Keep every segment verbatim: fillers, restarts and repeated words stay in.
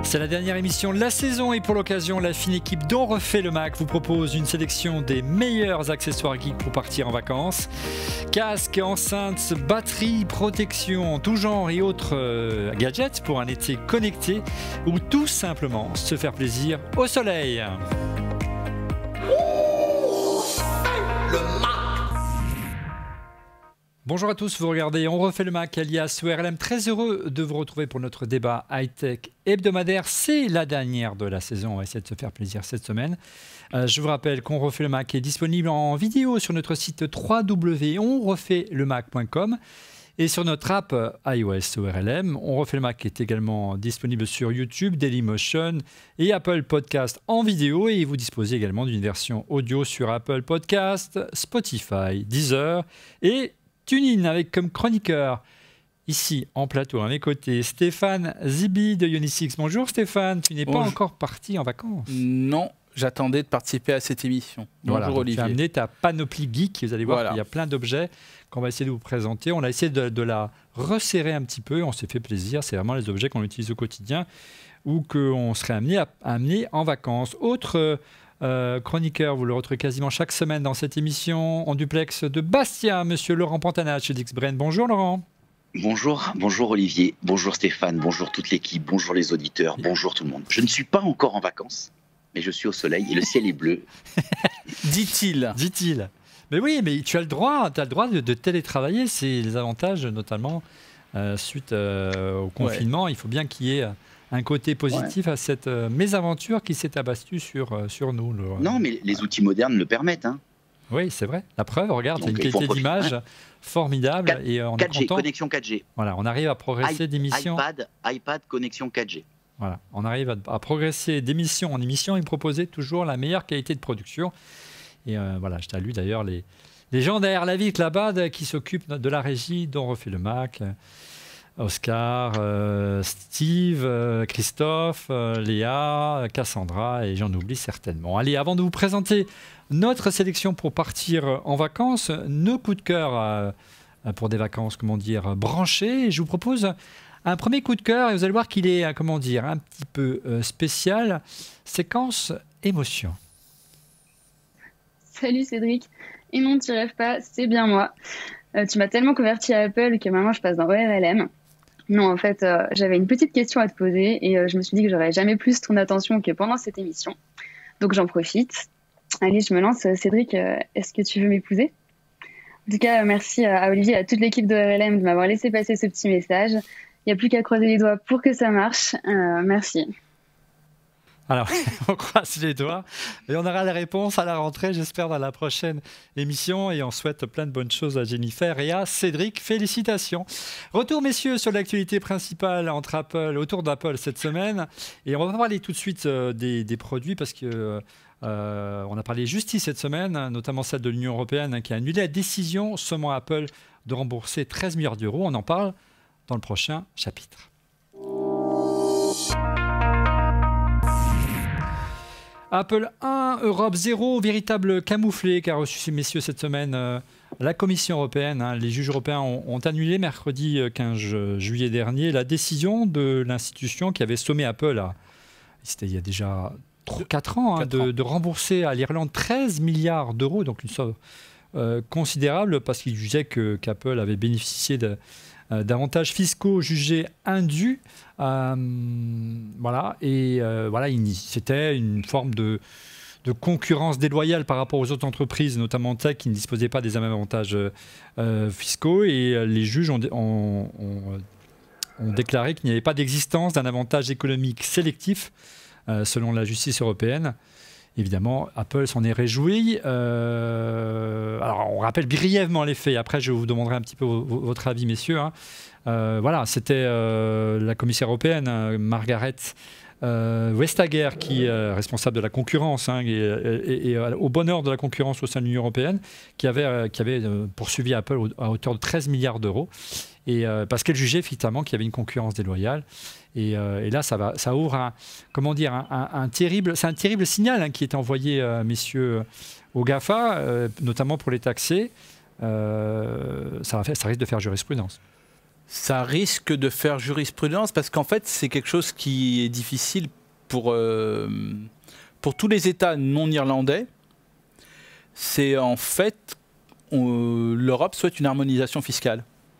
C'est la dernière émission de la saison et pour l'occasion, la fine équipe d'On refait le Mac vous propose une sélection des meilleurs accessoires geeks pour partir en vacances. Casques, enceintes, batteries, protection en tout genre et autres euh, gadgets pour un été connecté ou tout simplement se faire plaisir au soleil. Bonjour à tous, vous regardez On refait le Mac alias O R L M. Très heureux de vous retrouver pour notre débat high-tech hebdomadaire. C'est la dernière de la saison, on va essayer de se faire plaisir cette semaine. Euh, je vous rappelle qu'On refait le Mac est disponible en vidéo sur notre site w w w point on refait le mac point com et sur notre app iOS O R L M. On refait le Mac est également disponible sur YouTube, Dailymotion et Apple Podcast en vidéo et vous disposez également d'une version audio sur Apple Podcast, Spotify, Deezer et TuneIn avec comme chroniqueur ici en plateau à mes côtés Stéphane Zibi de Unisix. Bonjour Stéphane, tu n'es pas Bonjour. encore parti en vacances? Non, j'attendais de participer à cette émission. Bonjour voilà, Olivier. Tu as amené ta panoplie geek, vous allez voir voilà. qu'il y a plein d'objets qu'on va essayer de vous présenter. On a essayé de, de la resserrer un petit peu, on s'est fait plaisir, c'est vraiment les objets qu'on utilise au quotidien ou qu'on serait amené à amener en vacances. Autre Euh, chroniqueur, vous le retrouvez quasiment chaque semaine dans cette émission en duplex de Bastia, monsieur Laurent Pantanat chez Dixbrain. Bonjour Laurent. Bonjour, bonjour Olivier, bonjour Stéphane, bonjour toute l'équipe, bonjour les auditeurs, bonjour tout le monde. Je ne suis pas encore en vacances, mais je suis au soleil et le ciel est bleu. Dit-il. Dit-il. Mais oui, mais tu as le droit, tu as le droit de, de télétravailler, c'est les avantages notamment euh, suite euh, au confinement. Ouais. Il faut bien qu'il y ait un côté positif ouais. à cette euh, mésaventure qui s'est abattue sur, euh, sur nous. Le, non, mais les outils modernes le permettent. Hein. Oui, c'est vrai. La preuve, regarde, c'est une qualité d'image hein. formidable. quatre, et on quatre G, est content. Connexion quatre G. Voilà, on arrive à progresser I, d'émission. iPad, iPad, connexion quatre G. Voilà, on arrive à, à progresser d'émission en émission et proposer toujours la meilleure qualité de production. Et euh, voilà, je salue d'ailleurs les, les gens derrière la vitre là-bas qui s'occupent de la régie dont refait le Mac. Oscar, euh, Steve, euh, Christophe, euh, Léa, Cassandra et j'en oublie certainement. Allez, avant de vous présenter notre sélection pour partir en vacances, nos coups de cœur euh, pour des vacances, comment dire, branchées, je vous propose un premier coup de cœur et vous allez voir qu'il est, comment dire, un petit peu euh, spécial. Séquence émotion. Salut Cédric. Et non, tu rêves pas, c'est bien moi. Euh, tu m'as tellement converti à Apple que maintenant je passe dans O R L M. Non, en fait, euh, j'avais une petite question à te poser et euh, je me suis dit que j'aurais jamais plus ton attention que pendant cette émission. Donc j'en profite. Allez, je me lance. Cédric, euh, est-ce que tu veux m'épouser? En tout cas, merci à Olivier et à toute l'équipe de O R L M de m'avoir laissé passer ce petit message. Il n'y a plus qu'à croiser les doigts pour que ça marche. Euh, merci. Alors, on croise les doigts et on aura la réponse à la rentrée, j'espère, dans la prochaine émission. Et on souhaite plein de bonnes choses à Jennifer et à Cédric. Félicitations. Retour, messieurs, sur l'actualité principale entre Apple, autour d'Apple cette semaine. Et on va parler tout de suite euh, des, des produits parce que euh, on a parlé justice cette semaine, notamment celle de l'Union européenne qui a annulé la décision sommant Apple de rembourser treize milliards d'euros. On en parle dans le prochain chapitre. Apple un, Europe zéro, véritable camouflet qu'a reçu ces messieurs cette semaine euh, la Commission européenne. Hein, les juges européens ont, ont annulé mercredi quinze juillet dernier la décision de l'institution qui avait sommé Apple, à, c'était il y a déjà quatre ans, hein, de, de rembourser à l'Irlande treize milliards d'euros, donc une somme euh, considérable parce qu'ils jugeaient que, qu'Apple avait bénéficié de Euh, d'avantages fiscaux jugés indus, euh, voilà, et euh, voilà, il, c'était une forme de, de concurrence déloyale par rapport aux autres entreprises, notamment tech, qui ne disposaient pas des mêmes avantages euh, fiscaux, et euh, les juges ont, ont, ont, ont déclaré qu'il n'y avait pas d'existence d'un avantage économique sélectif, euh, selon la justice européenne. Évidemment, Apple s'en est réjoui. Euh, alors, on rappelle brièvement les faits. Après, je vous demanderai un petit peu votre avis, messieurs. Hein. Euh, voilà, c'était euh, la commissaire européenne, hein, Margaret euh, Vestager, qui est euh, responsable de la concurrence hein, et, et, et au bonheur de la concurrence au sein de l'Union européenne, qui avait, euh, qui avait euh, poursuivi Apple à hauteur de treize milliards d'euros. Et, euh, parce qu'elle jugeait effectivement qu'il y avait une concurrence déloyale. Et, euh, et là, ça, va, ça ouvre un, comment dire, un, un, un terrible, c'est un terrible signal hein, qui est envoyé, euh, messieurs, aux GAFA, euh, notamment pour les taxer. Euh, ça, va faire, ça risque de faire jurisprudence. Ça risque de faire jurisprudence parce qu'en fait, c'est quelque chose qui est difficile pour, euh, pour tous les États non irlandais. C'est en fait, on, l'Europe souhaite une harmonisation fiscale.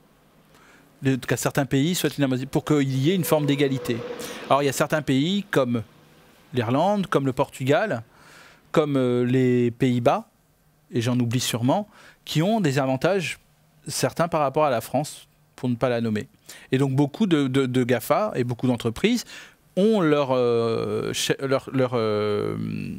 En tout cas, certains pays souhaitent une harmonisation pour qu'il y ait une forme d'égalité. Alors, il y a certains pays comme l'Irlande, comme le Portugal, comme euh, les Pays-Bas, et j'en oublie sûrement, qui ont des avantages certains par rapport à la France, pour ne pas la nommer. Et donc beaucoup de, de, de GAFA et beaucoup d'entreprises ont leur, euh, leur, leur, euh,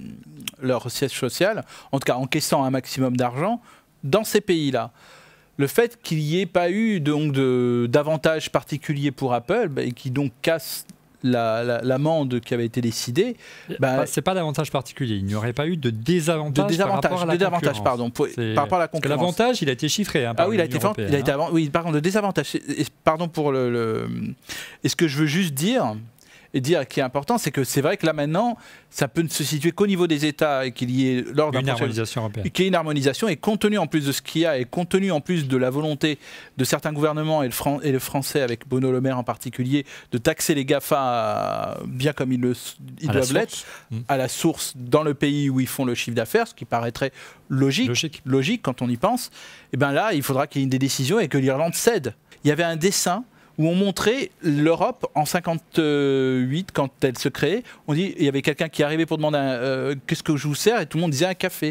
leur siège social, en tout cas encaissant un maximum d'argent, dans ces pays-là. Le fait qu'il n'y ait pas eu donc de, d'avantages particuliers pour Apple, bah, et qui donc casse la, la, l'amende qui avait été décidée... Bah, bah, ce n'est pas d'avantage particulier. Il n'y aurait pas eu de désavantage, de désavantage par rapport à la de désavantage, pardon, pour, par rapport à la concurrence. Parce que l'avantage, il a été chiffré. Hein, par ah oui, il a été, il a été avant, oui, par contre, le désavantage, pardon pour le, le... Et ce que je veux juste dire... et dire qui est important, c'est que c'est vrai que là maintenant, ça peut ne se situer qu'au niveau des États et qu'il y ait lors d'un une harmonisation européenne. Qu'il y ait une harmonisation et compte tenu en plus de ce qu'il y a et compte tenu en plus de la volonté de certains gouvernements et le, Fran- et le français avec Bruno Le Maire en particulier de taxer les GAFA bien comme ils, le, ils doivent l'être mmh. à la source dans le pays où ils font le chiffre d'affaires, ce qui paraîtrait logique, logique. logique quand on y pense. Et bien là, il faudra qu'il y ait des décisions et que l'Irlande cède. Il y avait un dessin où on montrait l'Europe en cinquante-huit, quand elle se créait. On dit, il y avait quelqu'un qui arrivait pour demander un, euh, qu'est-ce que je vous sers, et tout le monde disait un café.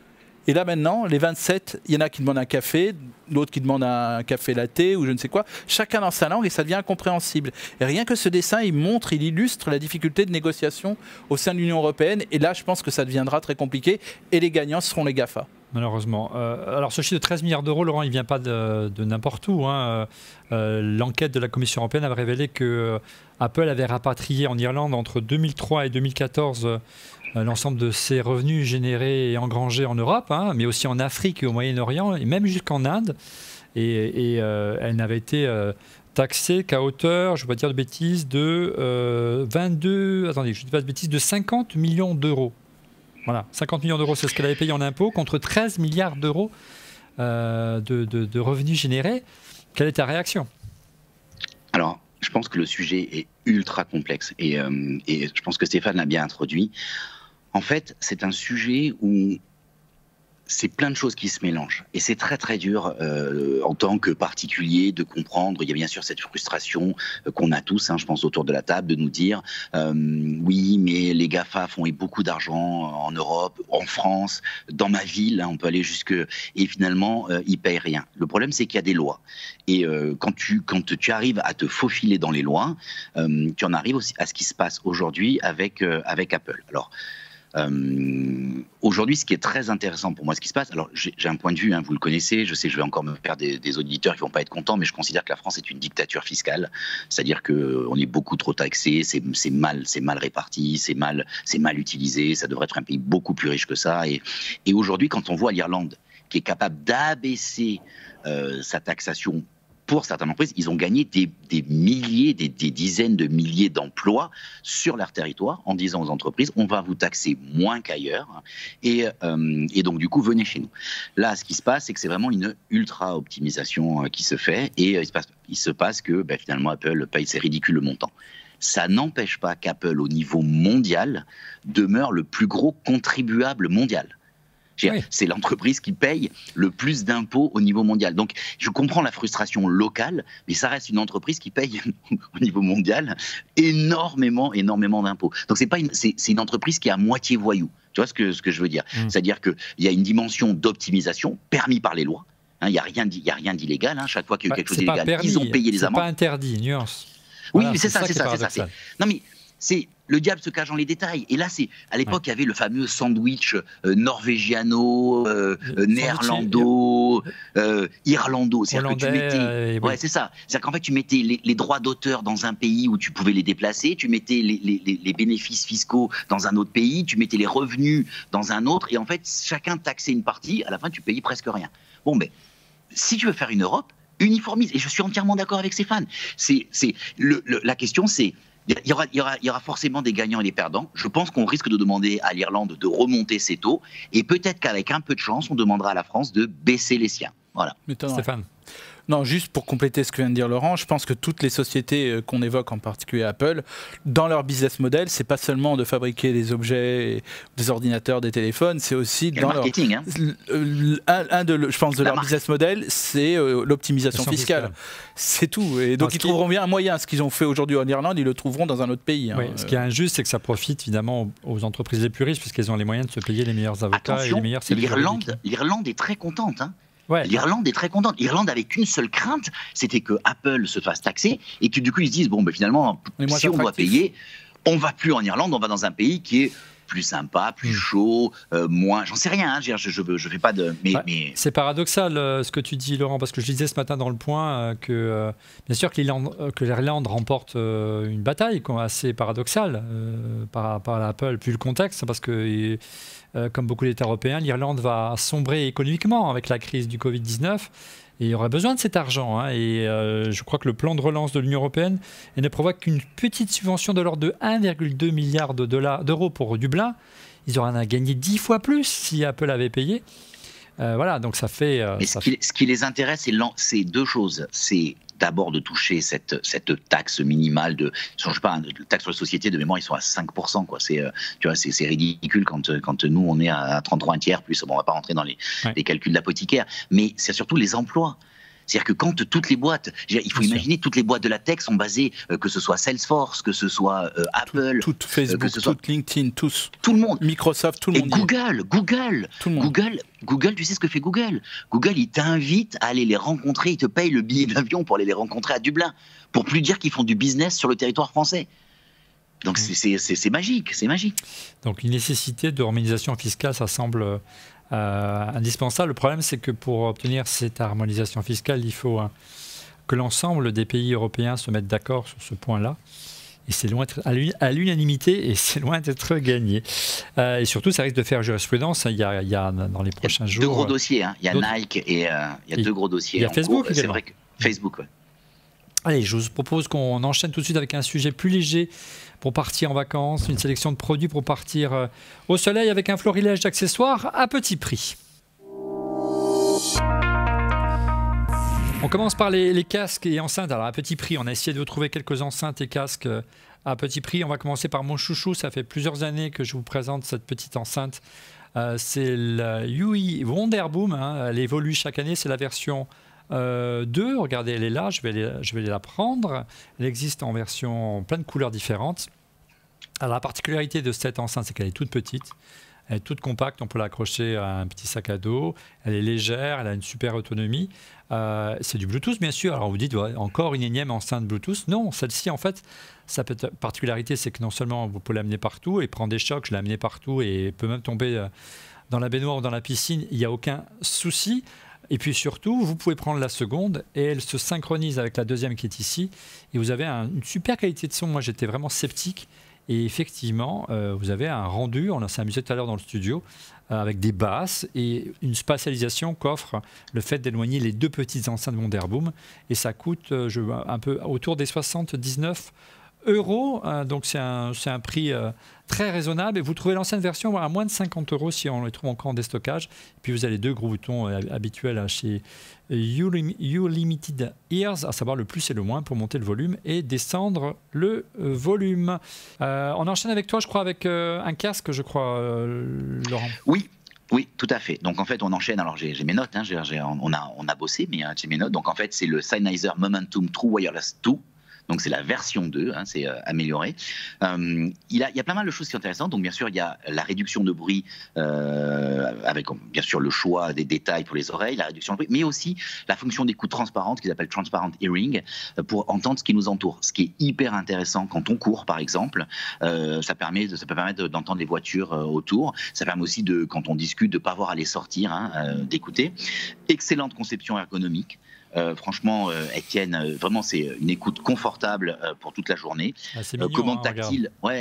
Et là maintenant, les vingt-sept, il y en a qui demandent un café, l'autre qui demande un café latte ou je ne sais quoi, chacun dans sa langue et ça devient incompréhensible. Et rien que ce dessin, il montre, il illustre la difficulté de négociation au sein de l'Union européenne. Et là, je pense que ça deviendra très compliqué et les gagnants seront les GAFA. Malheureusement. Euh, alors ce chiffre de treize milliards d'euros, Laurent, il ne vient pas de, de n'importe où. Hein. Euh, l'enquête de la Commission européenne avait révélé que euh, Apple avait rapatrié en Irlande entre deux mille trois et deux mille quatorze euh, l'ensemble de ses revenus générés et engrangés en Europe, hein, mais aussi en Afrique et au Moyen-Orient, et même jusqu'en Inde. Et, et euh, elle n'avait été euh, taxée qu'à hauteur, je ne vais pas dire de bêtises, de euh, vingt-deux, attendez, je ne dis pas de bêtises, de cinquante millions d'euros. Voilà, cinquante millions d'euros, c'est ce qu'elle avait payé en impôts, contre treize milliards d'euros euh, de, de, de revenus générés. Quelle est ta réaction ? Alors, je pense que le sujet est ultra complexe et, euh, et je pense que Stéphane l'a bien introduit. En fait, c'est un sujet où c'est plein de choses qui se mélangent. Et c'est très très dur euh, en tant que particulier de comprendre. Il y a bien sûr cette frustration euh, qu'on a tous, hein, je pense, autour de la table, de nous dire euh, oui, mais les GAFA font beaucoup d'argent en Europe, en France, dans ma ville, hein, on peut aller jusque... Et finalement, euh, ils payent rien. Le problème, c'est qu'il y a des lois. Et euh, quand, tu, quand tu arrives à te faufiler dans les lois, euh, tu en arrives aussi à ce qui se passe aujourd'hui avec, euh, avec Apple. Alors, Euh, aujourd'hui, ce qui est très intéressant pour moi, ce qui se passe, alors j'ai, j'ai un point de vue, hein, vous le connaissez, je sais que je vais encore me faire des, des auditeurs qui vont pas être contents, mais je considère que la France est une dictature fiscale, c'est-à-dire qu'on est beaucoup trop taxé, c'est, c'est mal, c'est mal réparti, c'est mal, c'est mal utilisé, ça devrait être un pays beaucoup plus riche que ça. Et, et aujourd'hui, quand on voit l'Irlande qui est capable d'abaisser euh, sa taxation pour certaines entreprises, ils ont gagné des, des milliers, des, des dizaines de milliers d'emplois sur leur territoire en disant aux entreprises, on va vous taxer moins qu'ailleurs et, euh, et donc du coup, venez chez nous. Là, ce qui se passe, c'est que c'est vraiment une ultra-optimisation qui se fait et il se passe, il se passe que ben, finalement Apple paye ces ridicules montants. Ça n'empêche pas qu'Apple, au niveau mondial, demeure le plus gros contribuable mondial. Oui. C'est l'entreprise qui paye le plus d'impôts au niveau mondial. Donc, je comprends la frustration locale, mais ça reste une entreprise qui paye au niveau mondial énormément, énormément d'impôts. Donc, c'est pas une, c'est, c'est une entreprise qui est à moitié voyou. Tu vois ce que, ce que je veux dire ? mmh. C'est-à-dire qu'il y a une dimension d'optimisation permis par les lois. Il hein, n'y a rien, il y a rien d'illégal. Hein. Chaque fois qu'il y a eu quelque chose d'illégal, permis, ils ont payé les amendes. C'est pas interdit, nuance. Oui, voilà, mais c'est, c'est ça, c'est ça, c'est ça. C'est... Non, mais c'est... Le diable se cache dans les détails. Et là, c'est à l'époque, ouais. il y avait le fameux sandwich euh, norvégiano, euh, euh, néerlando, euh, irlando. C'est-à-dire que tu mettais, euh, ouais, oui. c'est ça. C'est-à-dire qu'en fait, tu mettais les, les droits d'auteur dans un pays où tu pouvais les déplacer, tu mettais les, les, les bénéfices fiscaux dans un autre pays, tu mettais les revenus dans un autre, et en fait, chacun taxait une partie. À la fin, tu payais presque rien. Bon, mais si tu veux faire une Europe, uniformise. Et je suis entièrement d'accord avec Stéphane. C'est, c'est le, le, la question, c'est Il y, aura, il, y aura, il y aura forcément des gagnants et des perdants. Je pense qu'on risque de demander à l'Irlande de remonter ses taux et peut-être qu'avec un peu de chance, on demandera à la France de baisser les siens. Voilà. Stéphane. Non, juste pour compléter ce que vient de dire Laurent, je pense que toutes les sociétés qu'on évoque, en particulier Apple, dans leur business model, c'est pas seulement de fabriquer des objets, des ordinateurs, des téléphones, c'est aussi Et dans le marketing, leur... hein. un, un de, je pense, de La leur marque. business model, c'est euh, l'optimisation fiscale. fiscale. C'est tout. Et donc ce ils qui- trouveront bien un moyen. Ce qu'ils ont fait aujourd'hui en Irlande, ils le trouveront dans un autre pays. hein. Oui, ce qui est injuste, c'est que ça profite évidemment aux aux entreprises les plus riches, puisqu'elles ont les moyens de se payer les meilleurs avocats et Attention, les meilleurs services l'Irlande, juridiques. l'Irlande est très contente. Hein. Ouais. L'Irlande est très contente. L'Irlande avait qu'une seule crainte, c'était que Apple se fasse taxer et que du coup ils se disent bon, ben finalement, On est moins si on doit attractif. payer, on va plus en Irlande, on va dans un pays qui est plus sympa, plus Mm. chaud, euh, moins. J'en sais rien. Hein, je, je, je, veux- je fais pas de. Mais, Ouais. mais C'est paradoxal euh, ce que tu dis, Laurent, parce que je disais ce matin dans le point euh, que euh, bien sûr que l'Irlande, euh, que l'Irlande remporte euh, une bataille quoi, assez paradoxale euh, par rapport à Apple, puis le contexte, parce que euh, comme beaucoup d'États européens, l'Irlande va sombrer économiquement avec la crise du covid dix-neuf. Et il y aurait besoin de cet argent. Hein, et euh, je crois que le plan de relance de l'Union européenne elle ne provoque qu'une petite subvention de l'ordre de un virgule deux milliard de dollars, d'euros pour Dublin. Ils auraient à gagner dix fois plus si Apple avait payé. Euh, voilà, donc ça fait. euh, Mais ce ça qui, ce qui les intéresse, c'est l'en- c'est deux choses. C'est d'abord de toucher cette, cette taxe minimale de, je ne sais pas, de taxe sur les sociétés, de mémoire, ils sont à cinq pour cent. Quoi. C'est, euh, tu vois, c'est, c'est ridicule quand, quand nous, on est à trente-trois un tiers plus. Bon, on ne va pas rentrer dans les, Ouais. les calculs d'apothicaire. Mais c'est surtout les emplois. C'est-à-dire que quand toutes les boîtes, je veux dire, il faut Bien sûr. imaginer, toutes les boîtes de la tech sont basées, euh, que ce soit Salesforce, que ce soit euh, Apple, Tout, tout Facebook, que ce soit- tout LinkedIn, tous. tout le monde. Microsoft, tout le Et monde. y est. Google, Google, Tout le monde. Google, Google, tu sais ce que fait Google? Google, il t'invite à aller les rencontrer, il te paye le billet d'avion pour aller les rencontrer à Dublin, pour plus dire qu'ils font du business sur le territoire français. Donc c'est, c'est, c'est, c'est magique, c'est magique. Donc une nécessité de harmonisation fiscale, ça semble euh, indispensable. Le problème, c'est que pour obtenir cette harmonisation fiscale, il faut euh, que l'ensemble des pays européens se mettent d'accord sur ce point-là. Et c'est loin d'être à l'uni- à l'unanimité et c'est loin d'être gagné. Euh, et surtout, ça risque de faire jurisprudence. Il y a, il y a dans les prochains Deux jours. gros dossiers, hein. Il y a d'autres- Nike et euh, il y a Et deux gros dossiers. il y a en Facebook cours. C'est également. vrai que Facebook, ouais. Allez, je vous propose qu'on enchaîne tout de suite avec un sujet plus léger pour partir en vacances, une sélection de produits pour partir euh, au soleil avec un florilège d'accessoires à petit prix. On commence par les, les casques et enceintes. Alors à petit prix, on a essayé de vous trouver quelques enceintes et casques euh, à petit prix. On va commencer par mon chouchou. Ça fait plusieurs années que je vous présente cette petite enceinte. Euh, c'est la Yui Wonderboom. Hein. Elle évolue chaque année. C'est la version Euh, deux, regardez, elle est là, je vais, les, je vais la prendre. Elle existe en version en plein de couleurs différentes. Alors, la particularité de cette enceinte, c'est qu'elle est toute petite, elle est toute compacte, on peut l'accrocher à un petit sac à dos, elle est légère, elle a une super autonomie. Euh, c'est du Bluetooth, bien sûr. Alors, vous dites, ouais, encore une énième enceinte Bluetooth. Non, celle-ci, en fait, sa particularité, c'est que non seulement vous pouvez l'amener partout et prendre des chocs, je l'ai amené partout et peut même tomber dans la baignoire ou dans la piscine, il n'y a aucun souci. Et puis surtout, vous pouvez prendre la seconde et elle se synchronise avec la deuxième qui est ici. Et vous avez un, une super qualité de son. Moi, j'étais vraiment sceptique. Et effectivement, euh, vous avez un rendu, on s'est amusé tout à l'heure dans le studio, euh, avec des basses et une spatialisation qu'offre le fait d'éloigner les deux petites enceintes Wonderboom. Et ça coûte euh, je, un peu autour des soixante-dix-neuf euros. Euh, donc c'est un, c'est un prix euh, très raisonnable. Et vous trouvez l'ancienne version à moins de cinquante euros si on les trouve encore en déstockage. Et puis vous avez les deux gros boutons euh, habituels hein, chez You, You Limited Ears, à savoir le plus et le moins pour monter le volume et descendre le euh, volume. Euh, on enchaîne avec toi, je crois, avec euh, un casque, je crois, euh, Laurent. Oui. Oui, tout à fait. Donc en fait, on enchaîne. Alors j'ai, j'ai mes notes. Hein, j'ai, j'ai, on a, on a bossé, mais hein, j'ai mes notes. Donc en fait, c'est le Sennheiser Momentum True Wireless deux. Donc c'est la version deux, hein, c'est euh, amélioré. Euh, il, a, il y a plein mal de choses qui sont intéressantes. Donc bien sûr, il y a la réduction de bruit euh, avec bien sûr le choix des détails pour les oreilles, la réduction de bruit, mais aussi la fonction d'écoute transparente qu'ils appellent Transparent Hearing pour entendre ce qui nous entoure. Ce qui est hyper intéressant quand on court, par exemple. Euh, ça, permet, ça peut permettre d'entendre les voitures euh, autour. Ça permet aussi, de, quand on discute, de ne pas avoir à les sortir, hein, euh, d'écouter. Excellente conception ergonomique. Euh, franchement, euh, Étienne, euh, vraiment, c'est une écoute confortable euh, pour toute la journée. Ah, c'est Euh, mignon, commande hein, tactile, ouais.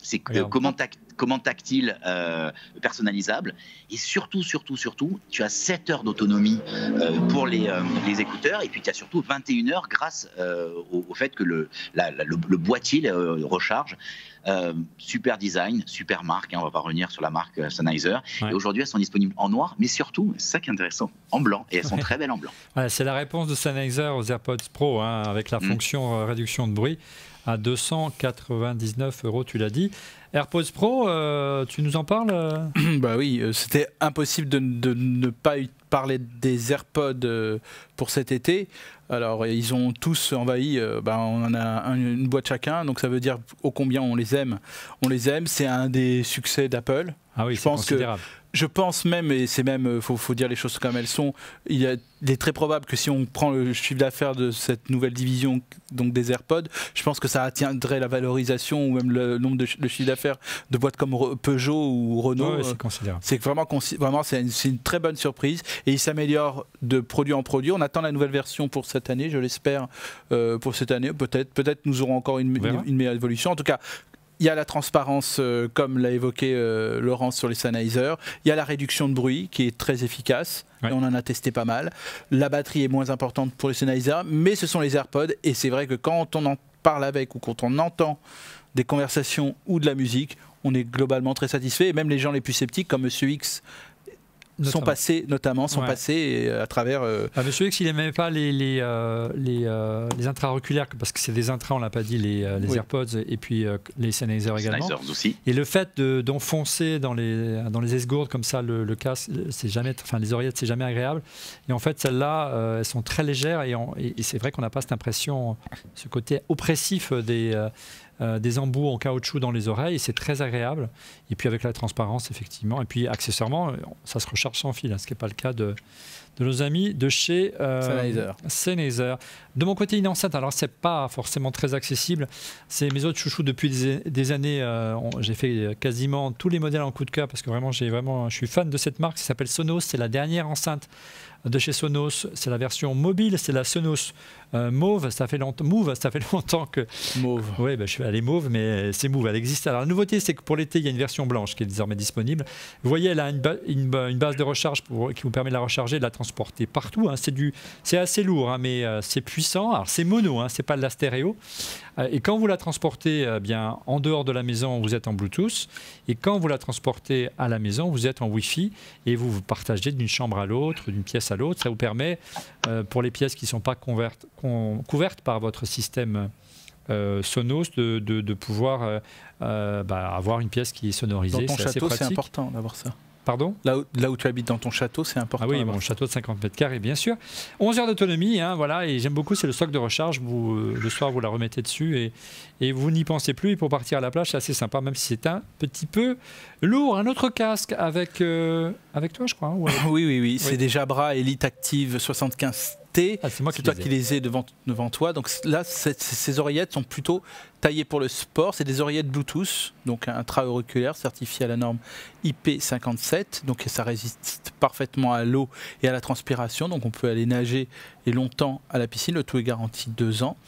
C'est euh, comment, tac, comment tactile, euh, personnalisable. Et surtout, surtout, surtout, tu as sept heures d'autonomie euh, pour les, euh, les écouteurs. Et puis, tu as surtout vingt et une heures grâce euh, au, au fait que le, la, la, le, le boîtier euh, recharge. Euh, super design, super marque. Hein, on va pas revenir sur la marque euh, Sennheiser. Ouais. Et aujourd'hui, elles sont disponibles en noir, mais surtout, c'est ça qui est intéressant, en blanc. Et elles sont ouais. très belles en blanc. Ouais, c'est la réponse de Sennheiser aux AirPods Pro, hein, avec la mmh. fonction euh, réduction de bruit à deux cent quatre-vingt-dix-neuf euros, tu l'as dit. AirPods Pro, euh, tu nous en parles euh Bah oui, euh, c'était impossible de, de ne pas parler des AirPods euh, pour cet été. Alors, ils ont tous envahi, euh, bah, on en a un, une boîte chacun, donc ça veut dire ô combien on les aime. On les aime, c'est un des succès d'Apple. Ah oui, je pense que je pense même, et c'est même, faut, faut dire les choses comme elles sont, il, y a, il est très probable que si on prend le chiffre d'affaires de cette nouvelle division, donc des AirPods, je pense que ça atteindrait la valorisation ou même le nombre de, de chiffre d'affaires de boîtes comme Peugeot ou Renault. Ouais, c'est considérable. C'est vraiment, vraiment c'est une, une très bonne surprise et il s'améliore de produit en produit. On attend la nouvelle version pour cette année, je l'espère, euh, pour cette année. Peut-être, peut-être nous aurons encore une, une, une meilleure évolution. En tout cas, il y a la transparence, euh, comme l'a évoqué euh, Laurence sur les Sennheiser. Il y a la réduction de bruit qui est très efficace. Ouais. Et on en a testé pas mal. La batterie est moins importante pour les Sennheiser, mais ce sont les AirPods. Et c'est vrai que quand on en parle avec ou quand on entend des conversations ou de la musique, on est globalement très satisfait. Et même les gens les plus sceptiques, comme Monsieur X, Notamment. sont passés, notamment, sont ouais. passés à travers... Euh... Ah, Monsieur X, il n'aimait pas les, les, euh, les, euh, les intra-auriculaires, parce que c'est des intras, on ne l'a pas dit, les, euh, les oui. AirPods et puis euh, les Sennheiser également. Aussi. Et le fait d'enfoncer dans les, dans les esgourdes comme ça le, le casque, c'est jamais, enfin, les oreillettes, c'est jamais agréable. Et en fait, celles-là, euh, elles sont très légères et, on, et, et c'est vrai qu'on n'a pas cette impression, ce côté oppressif des... Euh, Euh, des embouts en caoutchouc dans les oreilles et c'est très agréable. Et puis avec la transparence, effectivement. Et puis accessoirement, ça se recharge sans fil, hein, ce qui n'est pas le cas de, de nos amis de chez euh, Sennheiser. Sennheiser. De mon côté, une enceinte, alors c'est pas forcément très accessible. C'est mes autres chouchous depuis des, des années. Euh, j'ai fait quasiment tous les modèles en coup de cœur parce que vraiment, j'ai vraiment, je suis fan de cette marque. Ça s'appelle Sonos. C'est la dernière enceinte de chez Sonos, c'est la version mobile, c'est la Sonos euh, Mauve, ça fait longtemps, Move, ça fait longtemps que... Mauve. Oui, bah, je suis allé Mauve, mais c'est Move, elle existe. Alors la nouveauté, c'est que pour l'été, il y a une version blanche qui est désormais disponible. Vous voyez, elle a une, ba une, une base de recharge pour, qui vous permet de la recharger, de la transporter partout. Hein. C'est assez lourd, hein, mais euh, c'est puissant. Alors c'est mono, hein, c'est pas de la stéréo. Euh, et quand vous la transportez euh, bien, en dehors de la maison, vous êtes en Bluetooth. Et quand vous la transportez à la maison, vous êtes en Wi-Fi et vous vous partagez d'une chambre à l'autre, d'une pièce à l'autre. Ça vous permet, euh, pour les pièces qui ne sont pas couvertes, couvertes par votre système euh, Sonos, de, de, de pouvoir euh, euh, bah, avoir une pièce qui est sonorisée. Dans ton château, c'est important d'avoir ça. Pardon ? Là où, là où tu habites dans ton château, c'est important. Ah oui, mon château de cinquante mètres carrés, bien sûr. onze heures d'autonomie, hein, voilà, et j'aime beaucoup, c'est le stock de recharge. Vous, euh, le soir, vous la remettez dessus et, et vous n'y pensez plus. Et pour partir à la plage, c'est assez sympa, même si c'est un petit peu lourd. Un autre casque avec, euh, avec toi, je crois. Hein, ouais. Oui, oui, oui, oui. C'est des Jabra Elite Active soixante-quinze T. Ah, c'est moi qui toi les qui les ai devant, devant toi. Donc là, ces oreillettes sont plutôt taillées pour le sport. C'est des oreillettes Bluetooth, donc intra-auriculaires, certifiées à la norme I P cinquante-sept. Donc ça résiste parfaitement à l'eau et à la transpiration. Donc on peut aller nager et longtemps à la piscine. Le tout est garanti deux ans.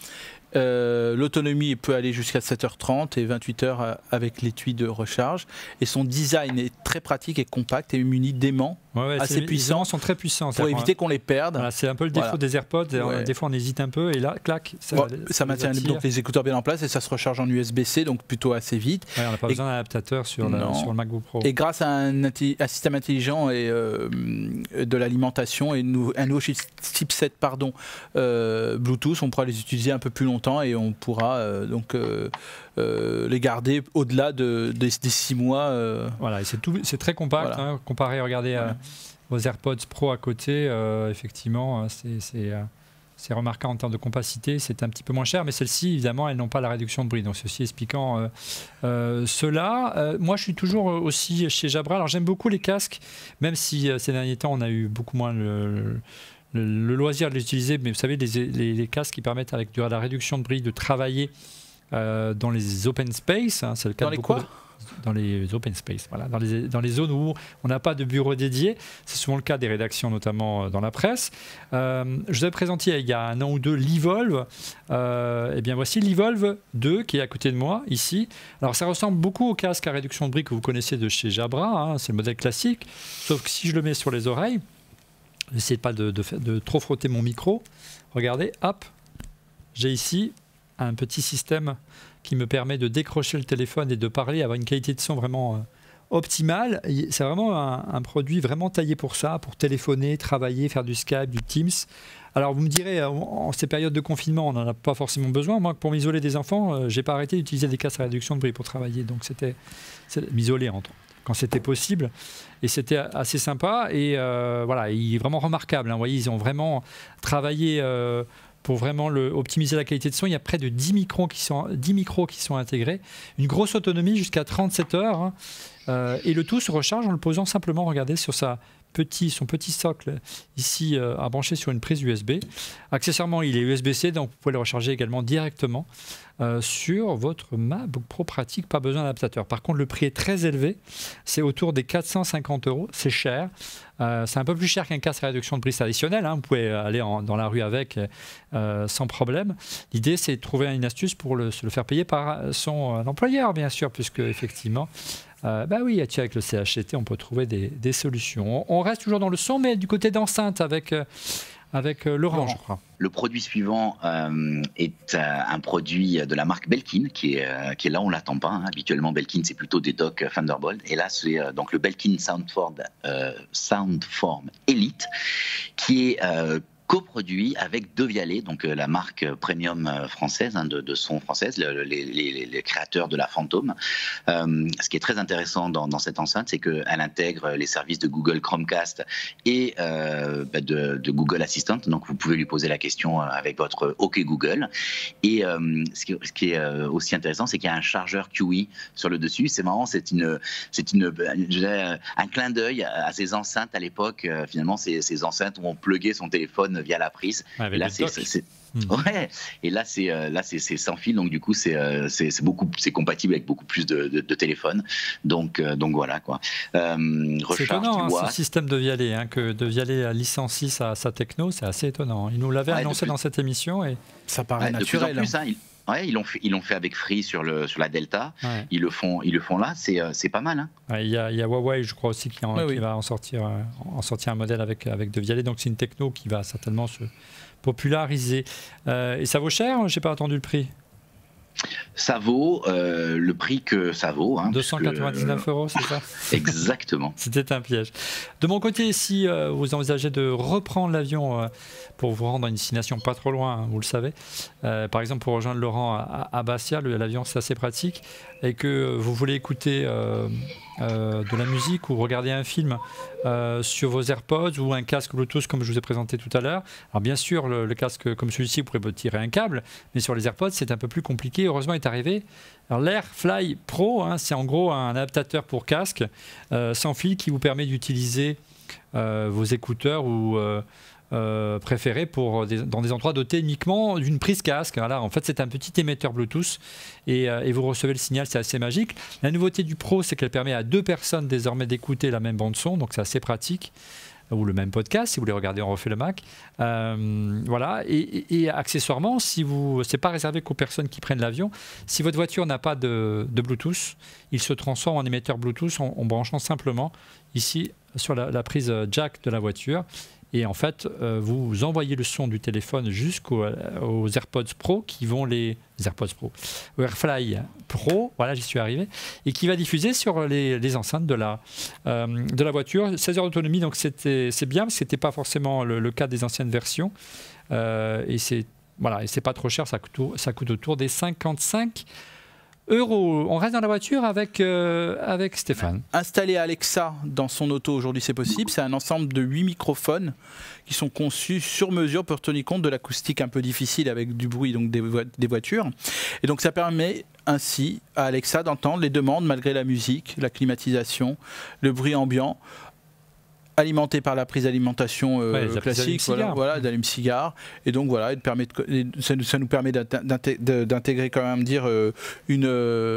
Euh, L'autonomie peut aller jusqu'à sept heures trente et vingt-huit heures avec l'étui de recharge. Et son design est très pratique et compact et muni d'aimants ouais, ouais, assez puissants. Les sont très puissants. Pour éviter qu'on les perde. Voilà, c'est un peu le défaut voilà. des AirPods. Ouais. Des fois, on hésite un peu et là, clac, ça, bon, ça, ça maintient donc les écouteurs bien en place et ça se recharge en U S B C, donc plutôt assez vite. Ouais, on n'a pas et besoin d'un adaptateur sur, la, sur le MacBook Pro. Et grâce à un, un système intelligent et euh, de l'alimentation et nou, un nouveau chipset pardon, euh, Bluetooth, on pourra les utiliser un peu plus longtemps et on pourra euh, donc euh, euh, les garder au-delà de, des, des six mois. Euh. Voilà, et c'est très compact, voilà. hein, comparé, regardez, voilà. à, aux AirPods Pro à côté, euh, effectivement, c'est c'est remarquable en termes de compacité, c'est un petit peu moins cher, mais celles-ci, évidemment, elles n'ont pas la réduction de bruit. Donc, ceci expliquant euh, euh, cela. Euh, moi, je suis toujours aussi chez Jabra. Alors, j'aime beaucoup les casques, même si euh, ces derniers temps, on a eu beaucoup moins le, le, le loisir de l'utiliser. Mais vous savez, les, les, les casques qui permettent, avec de la réduction de bruit, de travailler euh, dans les open space. Hein, c'est le cas dans de les beaucoup quoi de, Dans les open space, voilà, dans les, dans les zones où on n'a pas de bureau dédié. C'est souvent le cas des rédactions, notamment dans la presse. Euh, je vous avais présenté il y a un an ou deux l'Evolve. Euh, et bien voici l'Evolve deux qui est à côté de moi, ici. Alors ça ressemble beaucoup au casque à réduction de bruit que vous connaissez de chez Jabra. Hein, c'est le modèle classique. Sauf que si je le mets sur les oreilles, n'essayez pas de, de, de trop frotter mon micro. Regardez, hop, j'ai ici un petit système qui me permet de décrocher le téléphone et de parler, avoir une qualité de son vraiment euh, optimale. C'est vraiment un, un produit vraiment taillé pour ça, pour téléphoner, travailler, faire du Skype, du Teams. Alors vous me direz, en, en ces périodes de confinement, on n'en a pas forcément besoin. Moi, pour m'isoler des enfants, euh, j'ai pas arrêté d'utiliser des casques à réduction de bruit pour travailler. Donc c'était m'isoler entre quand c'était possible. Et c'était assez sympa. Et euh, voilà, il est vraiment remarquable. Hein. Vous voyez, ils ont vraiment travaillé... Euh, pour vraiment le, optimiser la qualité de son. Il y a près de dix micros qui sont, dix micros qui sont intégrés. Une grosse autonomie jusqu'à trente-sept heures. Hein. Euh, et le tout se recharge en le posant simplement, regardez, sur sa petit, son petit socle ici euh, à brancher sur une prise U S B. Accessoirement, il est U S B C, donc vous pouvez le recharger également directement euh, sur votre MacBook Pro pratique, pas besoin d'adaptateur. Par contre, le prix est très élevé, c'est autour des quatre cent cinquante euros, c'est cher. Euh, c'est un peu plus cher qu'un casque à réduction de bruit traditionnel, hein. Vous pouvez aller en, dans la rue avec euh, sans problème. L'idée, c'est de trouver une astuce pour le, se le faire payer par son euh, employeur, bien sûr, puisque effectivement, euh, bah oui, avec le C H C T, on peut trouver des, des solutions. On, on reste toujours dans le son, mais du côté d'enceinte avec, euh, avec euh, Laurent, je crois. Le produit suivant euh, est euh, un produit de la marque Belkin qui est, euh, qui est là, on ne l'attend pas. Hein. Habituellement, Belkin, c'est plutôt des docks Thunderbolt. Et là, c'est euh, donc le Belkin Soundform, euh, Soundform Elite qui est euh, coproduit avec Devialet, donc euh, la marque premium euh, française, hein, de, de son française, le, les, les, les créateurs de la Phantom. Euh, ce qui est très intéressant dans, dans cette enceinte, c'est qu'elle intègre les services de Google Chromecast et euh, bah de, de Google Assistant. Donc vous pouvez lui poser la question avec votre OK Google. Et euh, ce, qui, ce qui est aussi intéressant, c'est qu'il y a un chargeur Q I sur le dessus. C'est marrant, c'est une, c'est une, un clin d'œil à ces enceintes à l'époque. Finalement, ces, ces enceintes où on pluguait son téléphone via la prise. Ouais, et là, c'est, c'est, c'est... Mmh. Ouais. Et là, c'est euh, là, c'est, c'est sans fil, donc du coup, c'est euh, c'est, c'est beaucoup, c'est compatible avec beaucoup plus de, de, de téléphones. Donc euh, donc voilà quoi. Euh, c'est étonnant, hein, ce système de Devialet, hein, que Devialet licencie sa, sa techno, c'est assez étonnant. Il nous l'avait ouais, annoncé plus... dans cette émission et ça paraît ouais, naturel. De plus en plus, hein, il... Ouais, ils l'ont fait, ils l'ont fait avec Free sur le sur la Delta. Ouais. Ils le font, ils le font là. C'est c'est pas mal. Hein. Ouais, il y a il y a Huawei, je crois aussi, qui, en, ouais, qui oui. va en sortir en sortir un modèle avec avec Devialet. Donc c'est une techno qui va certainement se populariser. Euh, et ça vaut cher. J'ai pas entendu le prix. Ça vaut euh, le prix que ça vaut. Hein, deux cent quatre-vingt-dix-neuf euros, c'est ça? Exactement. C'était un piège. De mon côté, si euh, vous envisagez de reprendre l'avion euh, pour vous rendre à une destination pas trop loin, hein, vous le savez, euh, par exemple pour rejoindre Laurent à, à Bastia, l'avion c'est assez pratique, et que vous voulez écouter euh, euh, de la musique ou regarder un film euh, sur vos AirPods ou un casque Bluetooth comme je vous ai présenté tout à l'heure. Alors bien sûr, le, le casque comme celui-ci, vous pouvez tirer un câble, mais sur les AirPods, c'est un peu plus compliqué. Heureusement, il est arrivé. Alors l'AirFly Pro, hein, c'est en gros un adaptateur pour casque euh, sans fil qui vous permet d'utiliser euh, vos écouteurs ou euh, euh, préférés pour des, dans des endroits dotés uniquement d'une prise casque. Voilà, en fait, c'est un petit émetteur Bluetooth et, euh, et vous recevez le signal, c'est assez magique. La nouveauté du Pro, c'est qu'elle permet à deux personnes désormais d'écouter la même bande son, donc c'est assez pratique. Ou le même podcast, si vous voulez regarder, on refait le Mac. Euh, voilà. Et, et, et accessoirement, si vous, c'est pas réservé qu'aux personnes qui prennent l'avion. Si votre voiture n'a pas de, de Bluetooth, il se transforme en émetteur Bluetooth en, en branchant simplement ici sur la, la prise jack de la voiture. Et en fait, euh, vous envoyez le son du téléphone jusqu'aux aux AirPods Pro qui vont les, les AirPods Pro, au AirFly Pro, voilà, j'y suis arrivé, et qui va diffuser sur les, les enceintes de la, euh, de la voiture. seize heures d'autonomie, donc c'était, c'est bien, parce que ce n'était pas forcément le, le cas des anciennes versions. Euh, et c'est voilà, et c'est pas trop cher, ça coûte, ça coûte autour des cinquante-cinq euros. On reste dans la voiture avec, euh, avec Stéphane. Installer Alexa dans son auto aujourd'hui, c'est possible. C'est un ensemble de huit microphones qui sont conçus sur mesure pour tenir compte de l'acoustique un peu difficile avec du bruit donc des, vo- des voitures. Et donc ça permet ainsi à Alexa d'entendre les demandes malgré la musique, la climatisation, le bruit ambiant, alimenté par la prise d'alimentation euh, Ouais, classique, voilà, voilà d'allume-cigare. Et donc voilà, et de permettre, et ça, ça nous permet d'intégrer quand même dire euh, une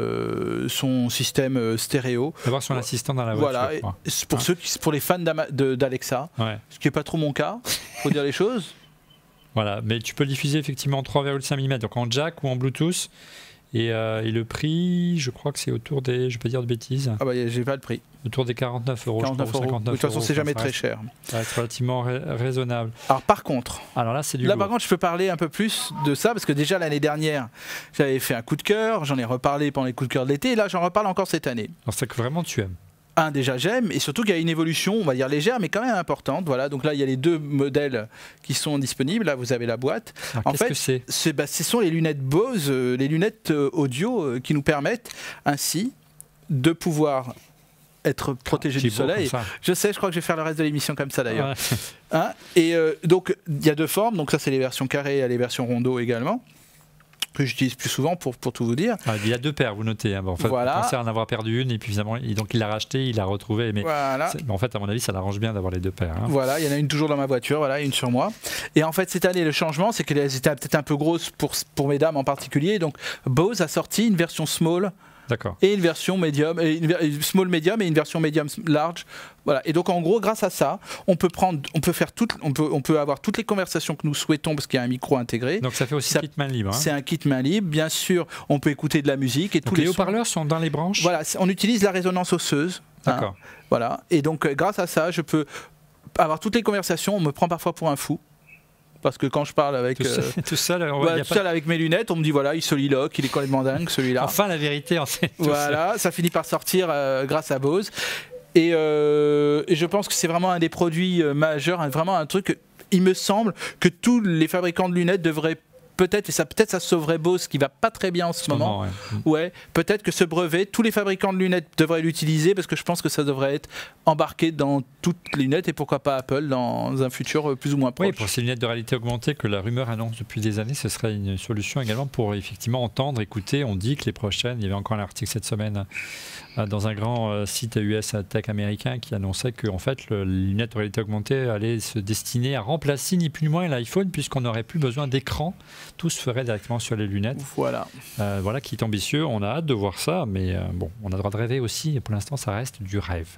euh, son système stéréo. D'avoir son assistant dans la voiture. Voilà, pour hein. ceux qui, pour les fans d'Alexa, ouais. ce qui n'est pas trop mon cas, faut dire les choses. Voilà, mais tu peux le diffuser effectivement en trois virgule cinq millimètres, donc en jack ou en Bluetooth. Et, euh, et le prix, je crois que c'est autour des, je ne vais pas dire de bêtises. Ah bah j'ai pas le prix. Autour des quarante-neuf euros. quarante-neuf euros. De toute façon, c'est jamais très cher. Ça reste relativement ra raisonnable. Alors par contre, alors là c'est du. Là lourd. par contre, je peux parler un peu plus de ça parce que déjà l'année dernière, j'avais fait un coup de cœur, j'en ai reparlé pendant les coups de cœur de l'été, et là j'en reparle encore cette année. Alors c'est que vraiment tu aimes. Un, déjà j'aime, et surtout qu'il y a une évolution, on va dire légère, mais quand même importante. Voilà, donc là il y a les deux modèles qui sont disponibles. Là vous avez la boîte. Alors, en fait, que c'est c'est, bah, ce sont les lunettes Bose, euh, les lunettes euh, audio euh, qui nous permettent ainsi de pouvoir être protégé du soleil. Je sais, je crois que je vais faire le reste de l'émission comme ça d'ailleurs. Ouais. Hein, et euh, donc il y a deux formes. Donc ça c'est les versions carrées et les versions rondeau également, que j'utilise plus souvent pour, pour tout vous dire. Ah, il y a deux paires, vous notez. Hein. Bon, en fait, voilà. Vous pensez en avoir perdu une et puis finalement, donc il l'a racheté, il l'a retrouvé. Mais voilà. en fait, à mon avis, ça l'arrange bien d'avoir les deux paires. Hein. Voilà, il y en a une toujours dans ma voiture, voilà, une sur moi. Et en fait, cette année, le changement, c'est qu'elles étaient peut-être un peu grosses pour, pour mesdames en particulier. Donc Bose a sorti une version small. Et une version médium, et une small medium et une version medium large. Voilà. Et donc en gros, grâce à ça, on peut prendre, on peut faire toutes, on peut, on peut avoir toutes les conversations que nous souhaitons parce qu'il y a un micro intégré. Donc ça fait aussi ça, kit main libre. Hein. C'est un kit main libre, bien sûr. On peut écouter de la musique et donc tous les, les haut-parleurs sont dans les branches. Voilà, on utilise la résonance osseuse. D'accord. Hein, voilà. Et donc grâce à ça, je peux avoir toutes les conversations. On me prend parfois pour un fou. Parce que quand je parle avec tout seul, euh, tout seul, on voilà, tout pas... seul avec mes lunettes, on me dit voilà, il soliloque, il est complètement dingue celui-là. Enfin la vérité en fait. Voilà, ça finit par sortir euh, grâce à Bose. Et, euh, et je pense que c'est vraiment un des produits euh, majeurs, hein, vraiment un truc. Il me semble que tous les fabricants de lunettes devraient peut-être, et ça peut-être ça sauverait Bose qui va pas très bien en ce, ce moment, moment ouais. ouais, peut-être que ce brevet, tous les fabricants de lunettes devraient l'utiliser parce que je pense que ça devrait être embarqué dans toutes les lunettes et pourquoi pas Apple dans un futur plus ou moins proche. Oui, pour ces lunettes de réalité augmentée que la rumeur annonce depuis des années, ce serait une solution également pour effectivement entendre, écouter. On dit que les prochaines, il y avait encore un article cette semaine dans un grand site U S tech américain qui annonçait que en fait, le, les lunettes de réalité augmentée allaient se destiner à remplacer ni plus ni moins l'iPhone puisqu'on n'aurait plus besoin d'écran. Tout se ferait directement sur les lunettes. Voilà. Euh, voilà qui est ambitieux. On a hâte de voir ça, mais euh, bon, on a le droit de rêver aussi. Et pour l'instant, ça reste du rêve.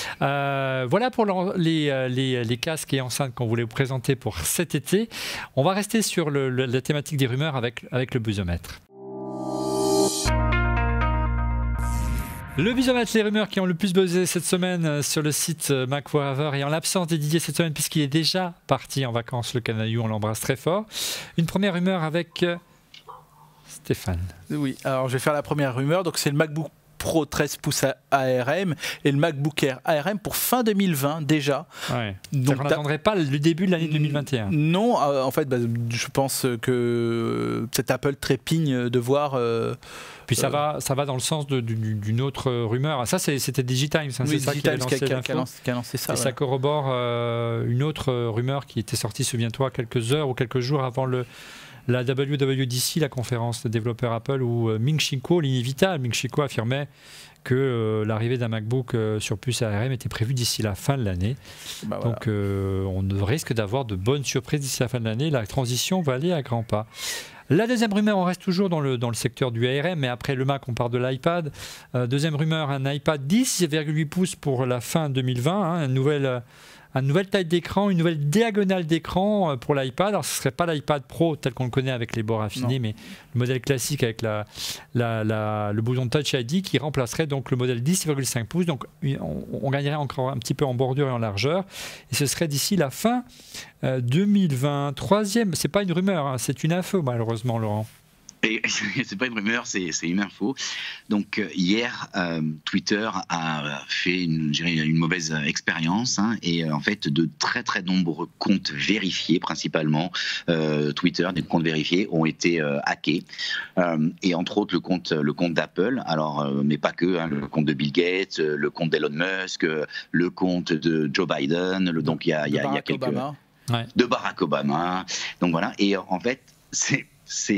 Euh, voilà pour les, les, les casques et enceintes qu'on voulait vous présenter pour cet été. On va rester sur le, le, la thématique des rumeurs avec, avec le buzzomètre. Le buzzomètre, les rumeurs qui ont le plus buzzé cette semaine sur le site Mac Forever et en l'absence des Didier cette semaine puisqu'il est déjà parti en vacances, le canaillou, on l'embrasse très fort. Une première rumeur avec Stéphane. Oui, alors je vais faire la première rumeur, donc c'est le MacBook Pro treize pouces A R M et le MacBook Air A R M pour fin deux mille vingt déjà. Ouais. Donc on n'attendrait pas le début de l'année deux mille vingt et un. Non, euh, en fait, bah, je pense que cet Apple trépigne de voir. Euh, Puis ça, euh, va, ça va dans le sens d'une autre rumeur. Ça, c'était Digitimes, hein, oui, c'est ça qui a lancé, qui a, qui a lancé, qui a lancé ça. Et ouais. ça corrobore euh, une autre rumeur qui était sortie, souviens-toi, quelques heures ou quelques jours avant le. La W W D C, la conférence de développeurs Apple, où Ming Chi Kuo, l'inévitable, Ming Chi Kuo affirmait que euh, l'arrivée d'un MacBook euh, sur puce A R M était prévue d'ici la fin de l'année. Bah voilà. Donc euh, on risque d'avoir de bonnes surprises d'ici la fin de l'année. La transition va aller à grands pas. La deuxième rumeur, on reste toujours dans le, dans le secteur du A R M, mais après le Mac, on part de l'iPad. Euh, deuxième rumeur, un iPad dix virgule huit pouces pour la fin deux mille vingt, hein, une nouvelle... Euh, une nouvelle taille d'écran, une nouvelle diagonale d'écran pour l'iPad. Alors, ce ne serait pas l'iPad Pro tel qu'on le connaît avec les bords affinés, non. mais le modèle classique avec la, la, la, le bouton Touch I D qui remplacerait donc le modèle dix virgule cinq pouces. Donc, on, on gagnerait encore un petit peu en bordure et en largeur. Et ce serait d'ici la fin euh, deux mille vingt. Troisième, ce n'est pas une rumeur, hein, c'est une info malheureusement, Laurent. C'est pas une rumeur, c'est une info. Donc euh, hier, euh, Twitter a fait une, une mauvaise expérience hein, et euh, en fait de très très nombreux comptes vérifiés, principalement euh, Twitter, des comptes vérifiés ont été euh, hackés euh, et entre autres le compte le compte d'Apple. Alors euh, mais pas que, hein, le compte de Bill Gates, le compte d'Elon Musk, le compte de Joe Biden. Le, donc il y a il y a, y a quelques Obama. de Barack Obama. Donc voilà et en fait c'est c'est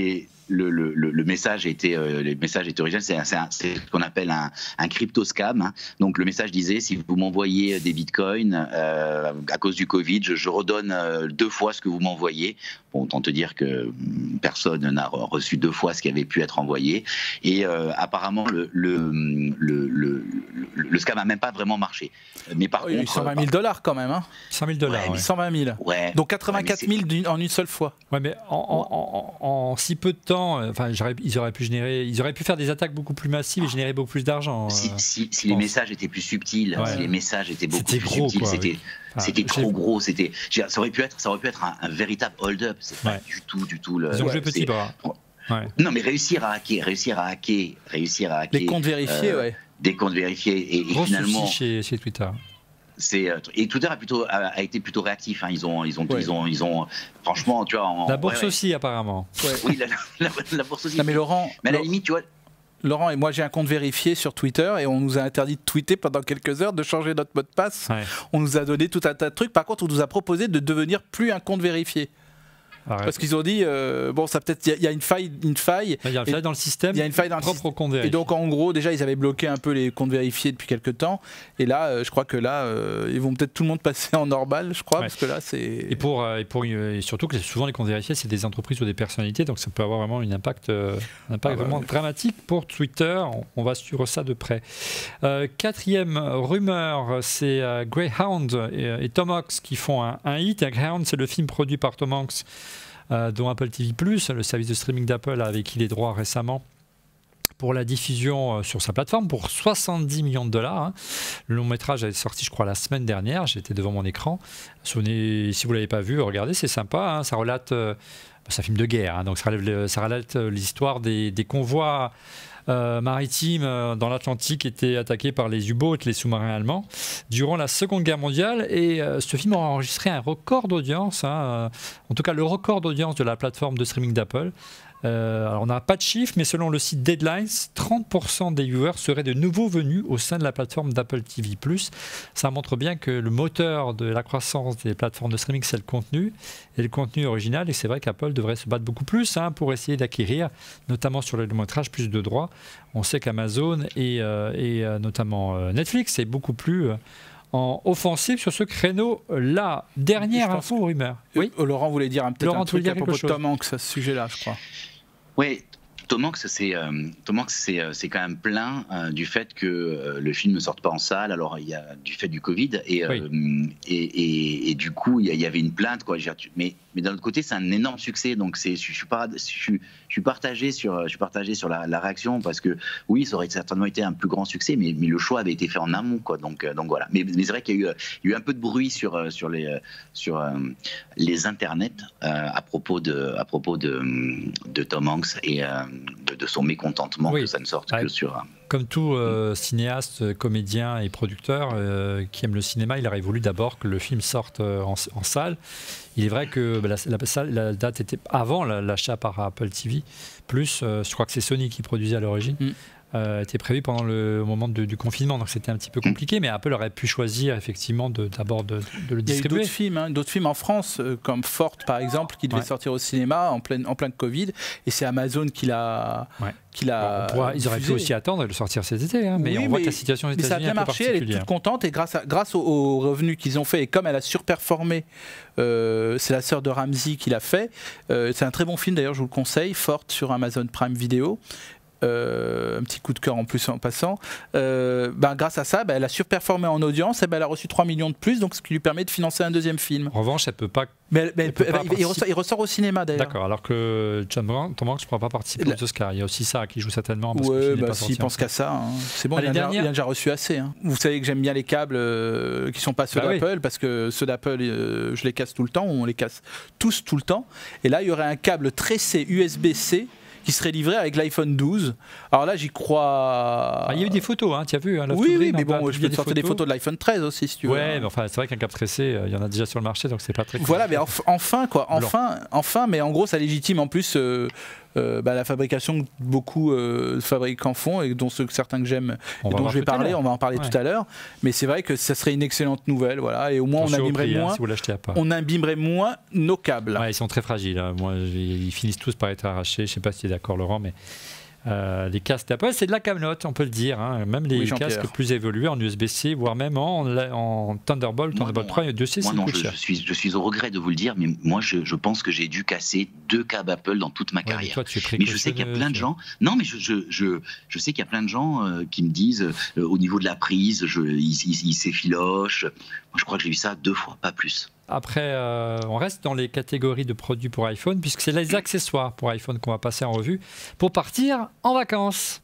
le, le, le message était, euh, le message était original. C'est, c'est, c'est ce qu'on appelle un, un crypto scam. Hein. Donc le message disait si vous m'envoyez des bitcoins euh, à cause du Covid, je, je redonne euh, deux fois ce que vous m'envoyez. Bon, autant te dire que personne n'a reçu deux fois ce qui avait pu être envoyé. Et euh, apparemment le le, le, le, le le scam n'a même pas vraiment marché. Mais par oui, contre, cent vingt mille dollars quand même. Hein. cent mille dollars. Ouais, Ouais. cent vingt mille. Ouais. Donc quatre-vingt-quatre mille ouais, en une seule fois. Ouais, mais en, en, en, en si peu de temps, enfin, ils auraient pu générer, ils auraient pu faire des attaques beaucoup plus massives et générer beaucoup plus d'argent. Si, si, si les messages étaient plus subtils, ouais. si les messages étaient beaucoup c'était plus gros, subtils, quoi, c'était, oui. enfin, c'était trop gros. C'était, ça aurait pu être, ça aurait pu être un, un véritable hold-up. C'est pas ouais. du tout, du tout le. Ils ont joué ouais, petit bras. Ouais. Non, mais réussir à hacker, réussir à hacker, réussir à hacker. Les comptes vérifiés, euh, ouais. Des comptes vérifiés et, et Gros finalement. Souci chez, chez Twitter. C'est, et Twitter a, plutôt, a, a été plutôt réactif. Hein. Ils, ont, ils, ont, ouais. ils, ont, ils ont. Franchement, tu vois. En, la bourse ouais, ouais. aussi, apparemment. Ouais. Oui, la, la, la, la bourse aussi. Non, mais Laurent. Mais à la limite, tu vois. Laurent et moi, j'ai un compte vérifié sur Twitter et on nous a interdit de tweeter pendant quelques heures, de changer notre mot de passe. Ouais. On nous a donné tout un tas de trucs. Par contre, on nous a proposé de devenir plus un compte vérifié. Arrête. Parce qu'ils ont dit euh, bon, ça peut-être il y, y a une faille, une faille. Il y a une faille dans le système. Il y a une faille dans le propre système. Au compte vérifié. Et donc en gros, déjà ils avaient bloqué un peu les comptes vérifiés depuis quelques temps. Et là, euh, je crois que là, euh, ils vont peut-être tout le monde passer en normal, je crois, ouais. parce que là c'est. Et pour et pour et surtout que souvent les comptes vérifiés, c'est des entreprises ou des personnalités, donc ça peut avoir vraiment un impact, euh, un impact ah, vraiment ouais. dramatique pour Twitter. On, on va suivre ça de près. Euh, quatrième rumeur, c'est euh, Greyhound et, et Tom Hanks qui font un, un hit. Et Greyhound, c'est le film produit par Tom Hanks. Euh, dont Apple T V plus, le service de streaming d'Apple a acquis les droits récemment pour la diffusion euh, sur sa plateforme pour soixante-dix millions de dollars. Hein. Le long métrage est sorti, je crois, la semaine dernière. J'étais devant mon écran. Souvenez, si vous ne l'avez pas vu, regardez, c'est sympa. Hein. Ça relate, euh, c'est un film de guerre, hein, donc ça relate, ça relate l'histoire des, des convois Euh, maritime euh, dans l'Atlantique était attaqué par les U-boats, les sous-marins allemands, durant la Seconde Guerre mondiale. Et euh, ce film a enregistré un record d'audience, hein, euh, en tout cas le record d'audience de la plateforme de streaming d'Apple. Euh, alors on n'a pas de chiffres, mais selon le site Deadlines, trente pour cent des viewers seraient de nouveau venus au sein de la plateforme d'Apple T V plus. Ça montre bien que le moteur de la croissance des plateformes de streaming, c'est le contenu, et le contenu original. Et c'est vrai qu'Apple devrait se battre beaucoup plus hein, pour essayer d'acquérir, notamment sur le long-métrage, plus de droits. On sait qu'Amazon et, euh, et euh, notamment euh, Netflix est beaucoup plus... Euh, en offensive sur ce créneau-là. Dernière info rumeur. Oui. Laurent voulait dire un, peut-être Laurent, un truc à propos chose. de Tom Hanks à ce sujet-là, je crois. Oui. Tom Hanks, c'est, euh, Tom Hanks, c'est, c'est quand même plein euh, du fait que euh, le film ne sorte pas en salle. Alors, il y a du fait du Covid. Et, oui. euh, et, et, et du coup, il y, y avait une plainte. Quoi. Mais, mais d'un autre côté, c'est un énorme succès. Donc, c'est, je, suis pas, je, suis, je suis partagé sur, je suis partagé sur la, la réaction. Parce que, oui, ça aurait certainement été un plus grand succès. Mais, mais le choix avait été fait en amont. Quoi. Donc, euh, donc voilà. Mais, mais c'est vrai qu'il y a eu, il y a eu un peu de bruit sur, sur, les, sur euh, les internets euh, à propos de, à propos de, de Tom Hanks et euh, De, de son mécontentement oui. que ça ne sorte ah, que sur un... Comme tout euh, cinéaste, comédien et producteur euh, qui aime le cinéma, il aurait voulu d'abord que le film sorte euh, en, en salle. Il est vrai que bah, la, la, la date était avant l'achat par Apple T V plus, euh, je crois que c'est Sony qui produisait à l'origine. Mm. Euh, était prévu pendant le moment de, du confinement, donc c'était un petit peu compliqué, mais Apple aurait pu choisir effectivement de, d'abord de, de le distribuer. Il y a eu d'autres films, hein, d'autres films en France, euh, comme Forte par exemple, qui devait ouais. sortir au cinéma en plein, en plein Covid, et c'est Amazon qui l'a... Ouais. Qui l'a bon, pourra, ils auraient pu aussi attendre et le sortir cet été, hein, mais oui, on voit mais, que la situation aux États-Unis ça a bien marché, elle est toute contente, et grâce, à, grâce aux, aux revenus qu'ils ont fait, et comme elle a surperformé, euh, c'est la sœur de Ramsey qui l'a fait, euh, c'est un très bon film d'ailleurs, je vous le conseille, Forte sur Amazon Prime Video. Euh, un petit coup de cœur en plus en passant. Euh, ben, grâce à ça, ben, elle a surperformé en audience, et ben, elle a reçu trois millions de plus, donc ce qui lui permet de financer un deuxième film. En revanche, elle peut pas. Mais, elle, mais elle peut, elle, il, ressort, il ressort au cinéma d'ailleurs. D'accord, alors que John Brown, Tom Hanks ne pourra pas participer La... aux Oscars. Il y a aussi ça qui joue certainement. Parce ouais, que bah, s'il pense qu'à ça, hein. C'est bon, il, a, il a déjà reçu assez. Hein. Vous savez que j'aime bien les câbles euh, qui ne sont pas ceux bah d'Apple, oui. parce que ceux d'Apple, euh, je les casse tout le temps, on les casse tous tout le temps. Et là, il y aurait un câble tressé U S B C qui serait livré avec l'iPhone douze. Alors là, j'y crois... Ah, il y a eu des photos, hein, tu as vu hein, Oui, oui, mais bon, je peux te sortir des photos de l'iPhone treize aussi, si tu veux. Ouais, mais enfin, c'est vrai qu'un câble tressé, il y en a déjà sur le marché, donc c'est pas très... Voilà, mais enf- enfin, quoi, enfin, enfin, mais en gros, ça légitime en plus... Euh, euh, bah, la fabrication que beaucoup euh, fabricants font et dont ceux, certains que j'aime et dont je vais parler, on va en parler ouais. tout à l'heure. Mais c'est vrai que ça serait une excellente nouvelle, voilà. Et au moins Attention on abîmerait prix, moins, hein, si vous l'achetez à part. On abîmerait moins nos câbles. Ouais, ils sont très fragiles. Hein. Moi, ils finissent tous par être arrachés. Je ne sais pas si tu es d'accord, Laurent, mais. Euh, les casques d'Apple, c'est de la camelote, on peut le dire. Hein. Même les oui, casques plus évolués en U S B C, voire même en, en Thunderbolt, moi, Thunderbolt non, trois, Dieu sait, moi c'est non, je, je, suis, je suis au regret de vous le dire, mais moi je, je pense que j'ai dû casser deux câbles Apple dans toute ma ouais, carrière. Mais, toi, tu es mais je sais qu'il y a plein de gens. Non, mais je, je, je, je sais qu'il y a plein de gens euh, qui me disent euh, au niveau de la prise, je, ils, ils, ils s'effilochent. Moi, je crois que j'ai eu ça deux fois, pas plus. Après, euh, on reste dans les catégories de produits pour iPhone, puisque c'est les accessoires pour iPhone qu'on va passer en revue pour partir en vacances.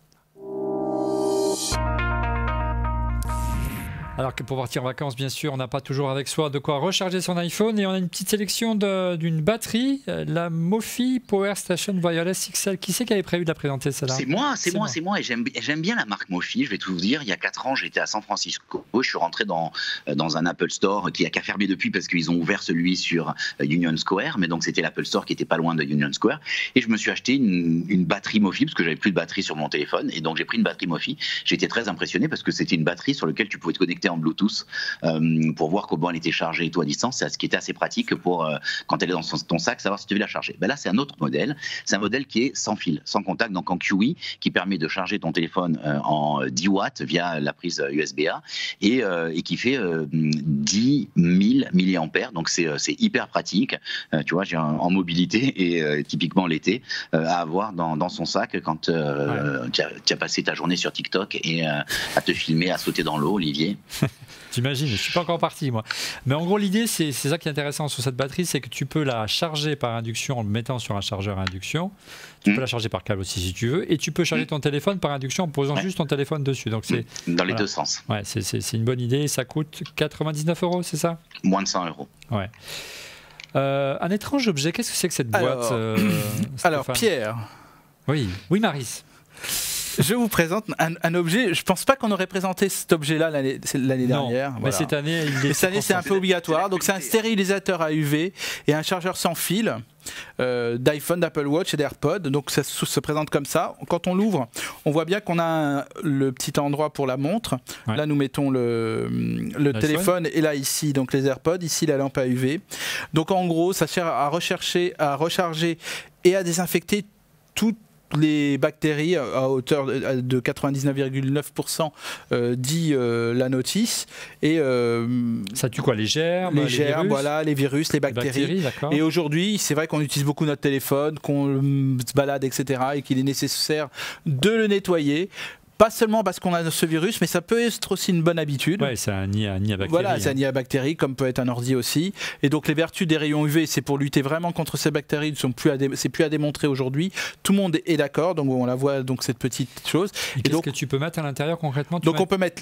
Alors que pour partir en vacances, bien sûr, on n'a pas toujours avec soi de quoi recharger son iPhone et on a une petite sélection d'une batterie, la Mophie Power Station Wireless X L. Qui c'est qui avait prévu de la présenter, celle-là? C'est moi, c'est moi, c'est moi. Et j'aime bien la marque Mophie, je vais tout vous dire. Il y a quatre ans, j'étais à San Francisco. Je suis rentré dans, dans un Apple Store qui a qu'à fermer depuis parce qu'ils ont ouvert celui sur Union Square. Mais donc, c'était l'Apple Store qui était pas loin de Union Square. Et je me suis acheté une, une batterie Mophie parce que j'avais plus de batterie sur mon téléphone. Et donc, j'ai pris une batterie Mophie. J'étais très impressionné parce que c'était une batterie sur laquelle tu pouvais te connecter en Bluetooth euh, pour voir comment elle était chargée et tout à distance, c'est ce qui était assez pratique pour euh, quand elle est dans son, ton sac savoir si tu veux la charger. Ben là c'est un autre modèle, c'est un modèle qui est sans fil, sans contact, donc en Q I, qui permet de charger ton téléphone euh, en dix watts via la prise U S B A et, euh, et qui fait euh, dix mille milliampères, donc c'est hyper pratique, euh, tu vois, j'ai en mobilité et euh, typiquement l'été euh, à avoir dans, dans son sac quand euh, ouais. tu, as, tu as passé ta journée sur TikTok et euh, à te filmer, à sauter dans l'eau, Olivier. J'imagine, je ne suis pas encore parti moi. Mais en gros l'idée c'est ça qui est intéressant sur cette batterie, c'est que tu peux la charger par induction en le mettant sur un chargeur à induction, tu mmh. peux la charger par câble aussi si tu veux, et tu peux charger ton téléphone par induction en posant ouais. juste ton téléphone dessus. Donc c'est dans voilà. les deux sens. Ouais, c'est une bonne idée, ça coûte quatre-vingt-dix-neuf euros, c'est ça? Moins de cent euros. Ouais. Euh, un étrange objet, qu'est-ce que c'est que cette boîte? Alors, euh, alors Pierre. Oui, oui Maryse. Je vous présente un, un objet. Je ne pense pas qu'on aurait présenté cet objet-là l'année dernière. Voilà. Mais cette année, il est cette année, c'est un peu obligatoire. Donc, c'est un stérilisateur à U V et un chargeur sans fil euh, d'iPhone, d'Apple Watch et d'AirPods. Donc, ça se présente comme ça. Quand on l'ouvre, on voit bien qu'on a un, le petit endroit pour la montre. Ouais. Là, nous mettons le, le téléphone et là, ici, donc les AirPods. Ici, la lampe à U V. Donc, en gros, ça sert à rechercher, à recharger et à désinfecter tout les bactéries à hauteur de quatre-vingt-dix-neuf virgule neuf pour cent euh, dit euh, la notice. Et euh, ça tue quoi? Les germes, les, les germes, virus, voilà, les virus, les bactéries. Les bactéries et aujourd'hui, c'est vrai qu'on utilise beaucoup notre téléphone, qu'on se balade, et cetera, et qu'il est nécessaire de le nettoyer. Pas seulement parce qu'on a ce virus, mais ça peut être aussi une bonne habitude. Oui, c'est un nid à, nid à bactéries. Voilà, c'est un nid à bactéries, comme peut être un ordi aussi. Et donc, les vertus des rayons U V, c'est pour lutter vraiment contre ces bactéries. C'est plus à démontrer aujourd'hui. Tout le monde est d'accord. Donc, on la voit, donc, cette petite chose. Et, et qu'est-ce que tu peux mettre à l'intérieur concrètement? Donc, on peut mettre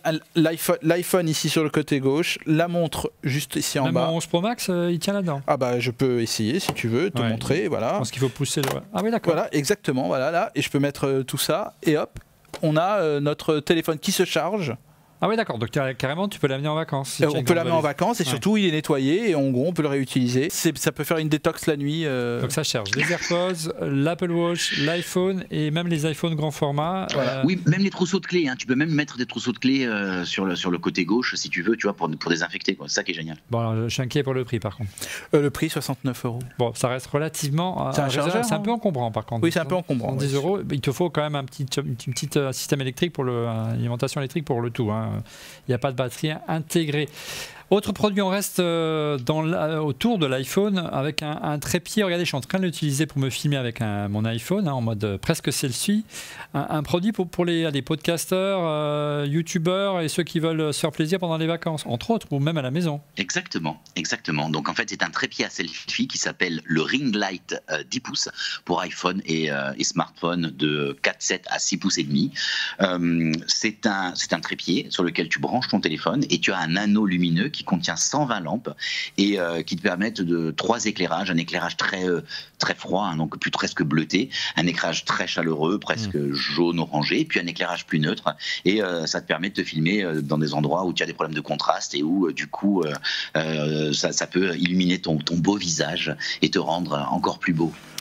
l'iPhone ici sur le côté gauche, la montre juste ici en Même bas. Mon onze Pro Max, euh, il tient là-dedans. Ah, bah, je peux essayer si tu veux, te ouais. montrer. Voilà. Je pense qu'il faut pousser le. Ah, oui, d'accord. Voilà, exactement. Voilà, là. Et je peux mettre euh, tout ça. Et hop. On a euh, notre téléphone qui se charge. Ah oui, d'accord, donc carrément tu peux l'amener en vacances. Si euh, on peut l'amener en vacances et surtout ouais. il est nettoyé et en gros on peut le réutiliser. Ça peut faire une détox la nuit. Euh... Donc ça charge les AirPods, l'Apple Watch, l'iPhone et même les iPhones grand format. Voilà. Euh... Oui, même les trousseaux de clés. Hein. Tu peux même mettre des trousseaux de clés euh, sur, le, sur le côté gauche si tu veux, tu vois, pour, pour désinfecter. C'est ça qui est génial. Bon, alors, je suis inquiet pour le prix par contre. Euh, le prix soixante-neuf euros. Bon, ça reste relativement. C'est un chargeur. C'est un peu encombrant par contre. Oui, c'est un peu encombrant. dix euros. Il te faut quand même un petit, une petite euh, système électrique pour le, euh, alimentation électrique pour le tout. Hein. Il n'y a pas de batterie intégrée. Autre produit, on reste euh, dans la, autour de l'iPhone avec un, un trépied. Regardez, je suis en train de l'utiliser pour me filmer avec un, mon iPhone hein, en mode euh, presque selfie. Un, un produit pour, pour les, les podcasteurs, euh, youtubeurs et ceux qui veulent se faire plaisir pendant les vacances, entre autres, ou même à la maison. Exactement, exactement. Donc en fait, c'est un trépied à selfie qui s'appelle le Ring Light euh, dix pouces pour iPhone et, euh, et smartphone de quatre virgule sept à six pouces et demi. Euh, c'est un, c'est un trépied sur lequel tu branches ton téléphone et tu as un anneau lumineux qui contient cent vingt lampes et euh, qui te permettent de trois éclairages, un éclairage très euh, très froid, hein, donc plus presque bleuté, un éclairage très chaleureux, presque mmh. jaune orangé, et puis un éclairage plus neutre. Et euh, ça te permet de te filmer euh, dans des endroits où tu as des problèmes de contraste et où euh, du coup euh, euh, ça, ça peut illuminer ton, ton beau visage et te rendre encore plus beau.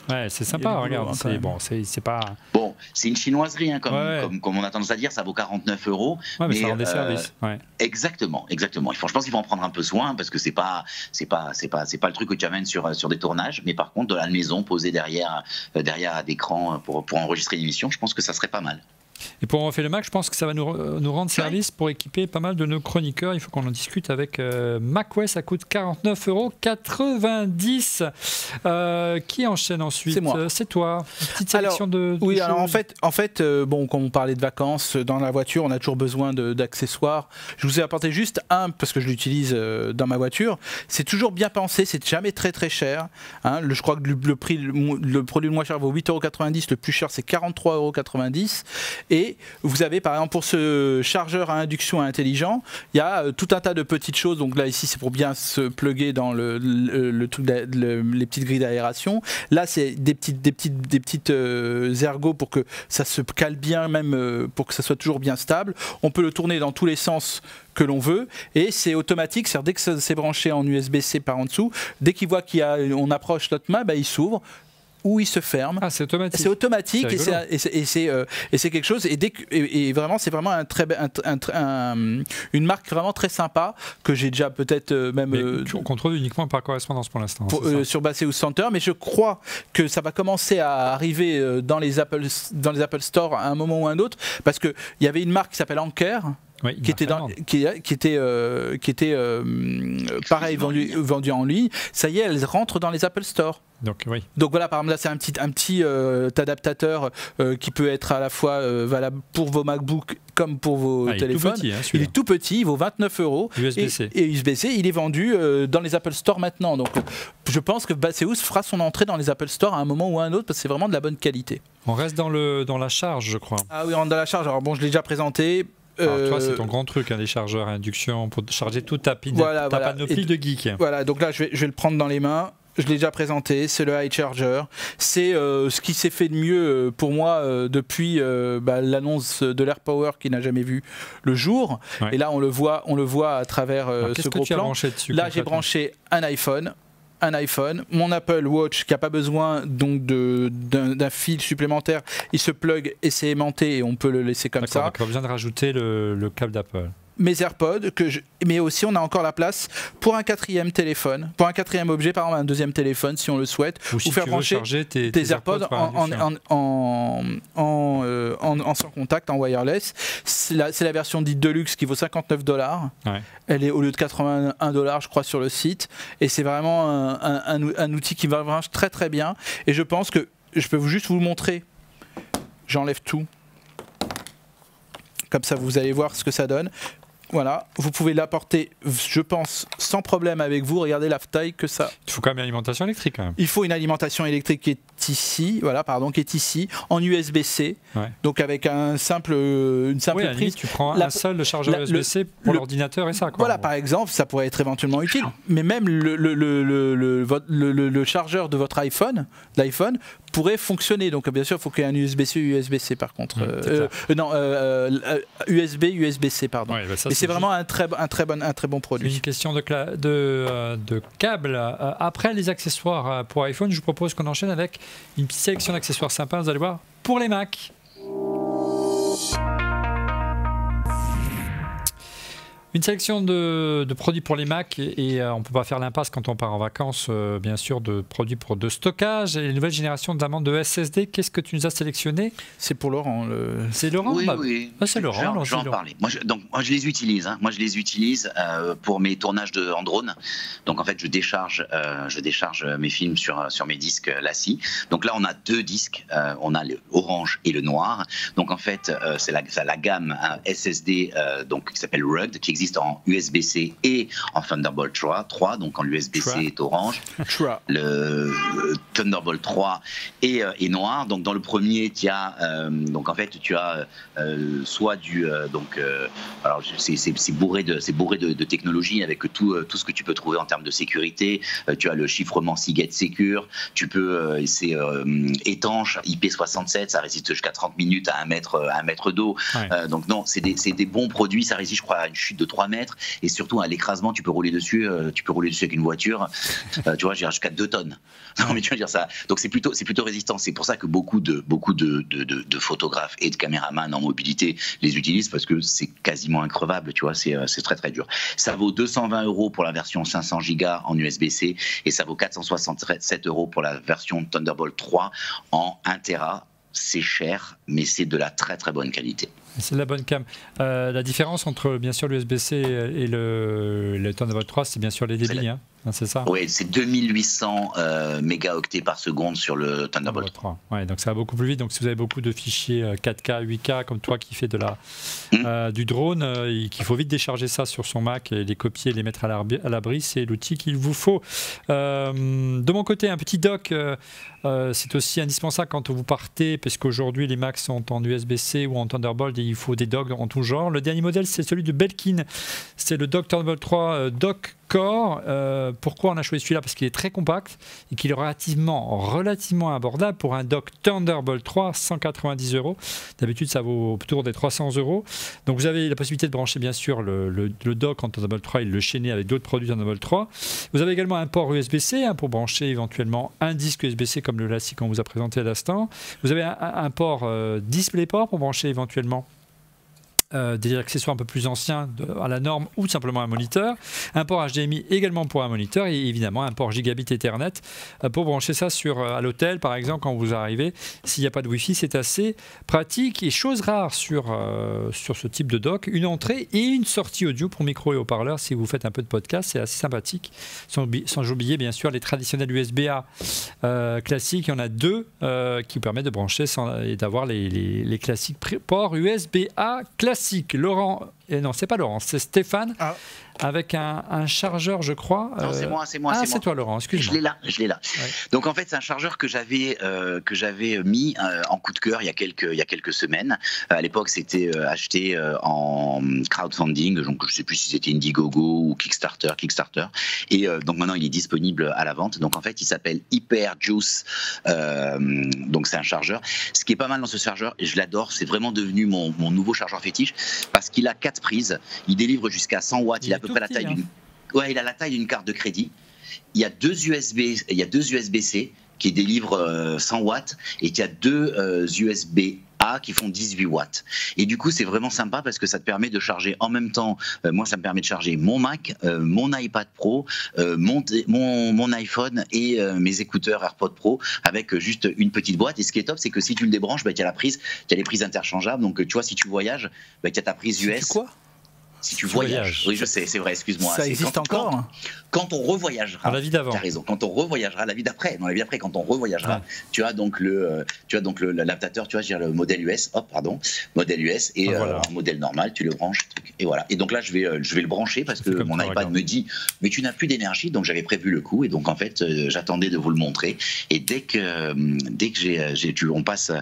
Ouais, c'est sympa, boulot, regarde. hein, C'est bon, c'est c'est pas. Bon, c'est une chinoiserie, hein, comme, Ouais. comme, comme on a tendance à dire, ça vaut quarante-neuf euros. Ouais, mais, ça rend des euh, services. Ouais. Exactement, exactement. Il faut, je pense qu'il faut en prendre un peu soin parce que c'est pas, c'est pas, c'est pas, c'est pas le truc que tu amènes sur sur des tournages, mais par contre de la maison posée derrière, euh, derrière un écran pour pour enregistrer une émission, je pense que ça serait pas mal. Et pour On refait le Mac, je pense que ça va nous, nous rendre service pour équiper pas mal de nos chroniqueurs. Il faut qu'on en discute avec euh, macOS. Ça coûte quarante-neuf euros quatre-vingt-dix. Euh, qui enchaîne ensuite? C'est moi. Euh, c'est toi. Une petite sélection alors, de, de Oui, choses. alors en fait, en fait euh, bon, comme on parlait de vacances, dans la voiture, on a toujours besoin de- d'accessoires. Je vous ai apporté juste un, parce que je l'utilise euh, dans ma voiture. C'est toujours bien pensé, c'est jamais très très cher. Hein. Le, je crois que le, le prix, le, mo- le produit le moins cher vaut huit euros quatre-vingt-dix, le plus cher c'est quarante-trois euros quatre-vingt-dix. Et vous avez par exemple pour ce chargeur à induction intelligent, il y a euh, tout un tas de petites choses. Donc là ici c'est pour bien se plugger dans le, le, le truc, d'a- le- les petites grilles d'aération. Là c'est des petites, des petites, des petites euh, ergots pour que ça se cale bien, même euh, pour que ça soit toujours bien stable. On peut le tourner dans tous les sens que l'on veut et c'est automatique. C'est-à-dire dès que ça s'est branché en U S B-C par en dessous, dès qu'il voit qu'il y a, on approche notre main, bah, il s'ouvre ou il se ferme. Ah, c'est automatique. C'est automatique C'est et c'est et c'est et c'est, euh, et c'est quelque chose et dès que, et, et vraiment c'est vraiment un très un, un, un- une marque vraiment très sympa que j'ai déjà peut-être euh, même Mais euh, tu- on contrôle uniquement par correspondance pour l'instant. pour- c'est ça euh, sur Baseus Center, mais je crois que ça va commencer à arriver euh, dans les Apple dans les Apple Store à un moment ou un autre parce que il y avait une marque qui s'appelle Anker Oui, qui était, dans, qui, qui était, euh, qui était euh, pareil vendue vendu en ligne. Ça y est, elle rentre dans les Apple Store. Donc, oui. Donc voilà, par exemple, là, c'est un petit, un petit euh, adaptateur euh, qui peut être à la fois euh, valable pour vos MacBooks comme pour vos Ah, il est tout téléphones. petit, hein, il celui-là. est tout petit, il vaut vingt-neuf euros. U S B C. Et, et U S B C, il est vendu euh, dans les Apple Store maintenant. Donc euh, je pense que Baseus fera son entrée dans les Apple Store à un moment ou à un autre parce que c'est vraiment de la bonne qualité. On reste dans, le, dans la charge, je crois. Ah oui, on rentre dans la charge. Alors bon, je l'ai déjà présenté. Alors, Euh, toi, c'est ton grand truc, hein, les chargeurs à induction pour charger toute ta, pin- Voilà, ta voilà. panoplie Et- de geeks. Voilà, donc là, je vais, je vais le prendre dans les mains. Je l'ai déjà présenté, c'est le iCharger. C'est euh, ce qui s'est fait de mieux euh, pour moi euh, depuis euh, bah, l'annonce de l'AirPower qui n'a jamais vu le jour. Ouais. Et là, on le voit, on le voit à travers euh, Alors, ce Qu'est-ce que gros tu as plan. branché dessus Là, j'ai concrètement branché un iPhone. Un iPhone, mon Apple Watch qui n'a pas besoin donc de- d'un d'un fil supplémentaire, il se plug et c'est aimanté et on peut le laisser comme D'accord, ça. donc pas besoin de rajouter le, le câble d'Apple. Mes AirPods, que je... mais aussi on a encore la place pour un quatrième téléphone, pour un quatrième objet, par exemple un deuxième téléphone si on le souhaite, Ou si faire tu veux brancher charger tes, tes tes AirPods par en, induction. en, en, en, euh, en- en sans contact, en wireless. C'est la, c'est la version dite Deluxe qui vaut cinquante-neuf dollars. Ouais. Elle est au lieu de quatre-vingt-un dollars, je crois, sur le site. Et c'est vraiment un, un- un- un outil qui va vraiment très très bien. Et je pense que je peux vous juste vous le montrer. J'enlève tout. Comme ça, vous allez voir ce que ça donne. Voilà, vous pouvez l'apporter, je pense, sans problème avec vous. Regardez la taille que ça. Il faut quand même une alimentation électrique quand même. Il faut une alimentation électrique qui est ici, voilà, pardon, qui est ici, en U S B C. Ouais. Donc avec un simple, une simple Oui, à la prise. limite, tu prends La- un seul chargeur la- U S B C pour le- l'ordinateur et ça. Quoi, Voilà, en gros. par exemple, ça pourrait être éventuellement utile. Mais même le, le, le, le, le- votre- le- le- le chargeur de votre iPhone, l'iPhone, pourrait fonctionner. Donc bien sûr, il faut qu'il y ait un U S B C, U S B C par contre. Mmh, Euh, c'est euh, euh, non, euh, euh, U S B, U S B C, pardon. Ouais, bah ça, Et c'est vraiment un très, un très, bon, un très bon C'est produit. une question de, cla- de, euh, de câble. Euh, Après les accessoires euh, pour iPhone, je vous propose qu'on enchaîne avec une petite sélection d'accessoires sympas, vous allez voir, pour les Mac. Une sélection de, de produits pour les Mac et, et, euh, on ne peut pas faire l'impasse quand on part en vacances, euh, bien sûr, de produits pour de stockage et les nouvelles générations notamment de S S D. Qu'est-ce que tu nous as sélectionné? C'est pour Laurent. Le... C'est Laurent? Oui, Bah, oui. ah, c'est Laurent, Je vais en- alors, je vais en c'est Laurent. parler. Moi, je, donc, moi, je les utilise. Hein. Moi, je les utilise euh, pour mes tournages de, en drone. Donc, en fait, je décharge, euh, je décharge mes films sur, sur mes disques euh, Lassi. Donc là, on a deux disques. Euh, on a le orange et le noir. Donc, en fait, euh, c'est la, c'est la gamme hein, S S D euh, donc, qui s'appelle Rugged, qui existe en U S B C et en Thunderbolt trois. Donc, en U S B C est orange. Tra. Le Thunderbolt trois et, euh, et noir. Donc dans le premier, tu as euh, donc en fait tu as euh, soit du euh, donc euh, alors c'est, c'est, c'est bourré de c'est bourré de, de technologie avec tout euh, tout ce que tu peux trouver en termes de sécurité. Euh, tu as le chiffrement Seagate Secure. Tu peux euh, c'est euh, étanche I P soixante-sept, ça résiste jusqu'à trente minutes à un mètre à un mètre d'eau. Ouais. Euh, donc non, c'est des c'est des bons produits. Ça résiste, je crois, à une chute de trois mètres et surtout à l'écrasement, tu peux rouler dessus, euh, tu peux rouler dessus avec une voiture, euh, tu vois, jusqu'à deux tonnes. Non mais tu vas dire ça. Donc c'est plutôt, c'est plutôt résistant. C'est pour ça que beaucoup de, beaucoup de, de, de, de photographes et de caméramans en mobilité les utilisent parce que c'est quasiment increvable, tu vois, c'est, c'est très très dur. Ça vaut deux cent vingt euros pour la version cinq cents gigas en U S B C et ça vaut quatre cent soixante-sept euros pour la version Thunderbolt trois en un téra. C'est cher, mais c'est de la très très bonne qualité. C'est de la bonne cam. Euh, la différence entre bien sûr l'U S B C et le, le Thunderbolt trois, c'est bien sûr les débits, hein, c'est ça? Oui, c'est deux mille huit cents euh, mégaoctets par seconde sur le Thunderbolt trois. Ouais, donc ça va beaucoup plus vite. Donc si vous avez beaucoup de fichiers quatre K, huit K, comme toi qui fait de la, mmh. euh, du drone, euh, qu'il faut vite décharger ça sur son Mac et les copier et les mettre à l'abri, c'est l'outil qu'il vous faut. Euh, de mon côté, un petit dock, euh, euh, c'est aussi indispensable quand vous partez, parce qu'aujourd'hui les Macs sont en U S B C ou en Thunderbolt et il faut des docks en tout genre. Le dernier modèle, c'est celui de Belkin. C'est le dock Thunderbolt trois euh, dock Core. Euh, pourquoi on a choisi celui-là? Parce qu'il est très compact et qu'il est relativement, relativement abordable pour un dock Thunderbolt trois, cent quatre-vingt-dix euros. D'habitude, ça vaut autour des trois cents euros. Donc vous avez la possibilité de brancher bien sûr le, le, le dock en Thunderbolt trois et le chaîner avec d'autres produits Thunderbolt trois. Vous avez également un port U S B C hein, pour brancher éventuellement un disque U S B C comme le classique qu'on vous a présenté à l'instant. Vous avez un, un port euh, DisplayPort pour brancher éventuellement Euh, des accessoires un peu plus anciens de, à la norme ou simplement un moniteur, un port H D M I également pour un moniteur et évidemment un port gigabit Ethernet euh, pour brancher ça sur, euh, à l'hôtel par exemple quand vous arrivez. S'il n'y a pas de Wi-Fi, c'est assez pratique et chose rare sur, euh, sur ce type de dock, une entrée et une sortie audio pour micro et haut-parleur si vous faites un peu de podcast, c'est assez sympathique. Sans, sans oublier bien sûr les traditionnels U S B A euh, classiques, il y en a deux euh, qui vous permettent de brancher sans, et d'avoir les, les, les classiques ports U S B A classiques. Laurent, et non, c'est pas Laurent, c'est Stéphane, ah. avec un, un chargeur, je crois. Non, euh... c'est moi, c'est moi. Ah, c'est, c'est moi. toi, Laurent, excuse-moi. Je l'ai là, je l'ai là. Ouais. Donc, en fait, c'est un chargeur que j'avais, euh, que j'avais mis euh, en coup de cœur il y a quelques, il y a quelques semaines. Euh, à l'époque, c'était euh, acheté euh, en crowdfunding, donc je ne sais plus si c'était Indiegogo ou Kickstarter, Kickstarter. Et euh, donc, maintenant, il est disponible à la vente. Donc, en fait, il s'appelle Hyperjuice. Euh, donc, c'est un chargeur. Ce qui est pas mal dans ce chargeur, et je l'adore, c'est vraiment devenu mon, mon nouveau chargeur fétiche parce qu'il a quatre prises. Il délivre jusqu'à cent watts. Il, il a à peu près petit, la taille hein. d'une. Ouais, il a la taille d'une carte de crédit. Il y a deux U S B, il y a deux U S B C qui délivrent euh, cent watts et il y a deux euh, U S B A qui font dix-huit watts. Et du coup, c'est vraiment sympa parce que ça te permet de charger en même temps. Euh, moi, ça me permet de charger mon Mac, euh, mon iPad Pro, euh, mon, mon, mon iPhone et euh, mes écouteurs AirPods Pro avec juste une petite boîte. Et ce qui est top, c'est que si tu le débranches, bah, tu as la prise, tu as les prises interchangeables. Donc, tu vois, si tu voyages, bah, tu as ta prise U S. C'est quoi? Si tu voyages. voyages. Oui, je sais, c'est vrai, excuse-moi. Ça c'est existe quand, encore quand, quand on revoyagera. À la vie d'avant. Tu as raison. Quand on revoyagera, la vie d'après. Non, la vie d'après, quand on revoyagera, ouais. tu as donc le, euh, tu as donc le, l'adaptateur, tu vois, je veux dire le modèle U S, hop, pardon, modèle U S et ah, voilà. euh, un modèle normal, tu le branches, et voilà. Et donc là, je vais, euh, je vais le brancher parce que mon iPad regarde. me dit, mais tu n'as plus d'énergie, donc j'avais prévu le coup, et donc en fait, euh, j'attendais de vous le montrer. Et dès que, euh, dès que j'ai, j'ai, tu, on passe euh,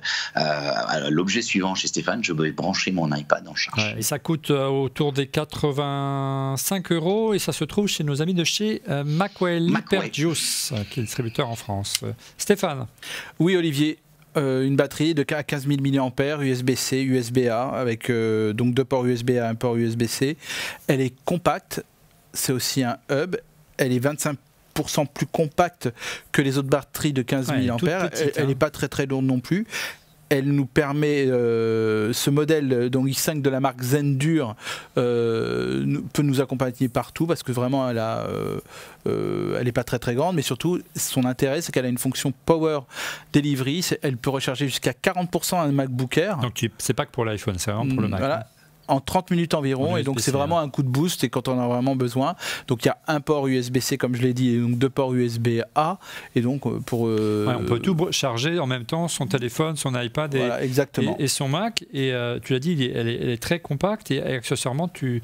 à l'objet suivant chez Stéphane, je vais brancher mon iPad en charge. Ouais, et ça coûte euh, autour des quatre-vingts cinq euros et ça se trouve chez nos amis de chez euh, Macwell, Hyperjuice, qui est distributeur en France. Euh, Stéphane. Oui, Olivier. Euh, une batterie de quinze mille milliampères, U S B C, U S B A, avec euh, donc deux ports U S B A, un port U S B C. Elle est compacte, c'est aussi un hub. Elle est vingt-cinq pour cent plus compacte que les autres batteries de quinze mille milliampères. Elle n'est hein. pas très très lourde non plus. Elle nous permet, euh, ce modèle donc i cinq de la marque Zendur euh, nous, peut nous accompagner partout parce que vraiment elle a, euh, euh, elle n'est pas très très grande, mais surtout son intérêt c'est qu'elle a une fonction Power Delivery. Elle peut recharger jusqu'à quarante pour cent un MacBook Air. Donc c'est pas que pour l'iPhone, c'est vraiment pour le Mac. Voilà. Hein. En trente minutes environ, et donc c'est vraiment un coup de boost et quand on a vraiment besoin. Donc il y a un port U S B C comme je l'ai dit et donc deux ports U S B A et donc pour euh, ouais, on peut tout charger en même temps, son téléphone, son iPad et, voilà, exactement. et, et son Mac et euh, tu l'as dit, elle est, elle est très compacte et, et accessoirement tu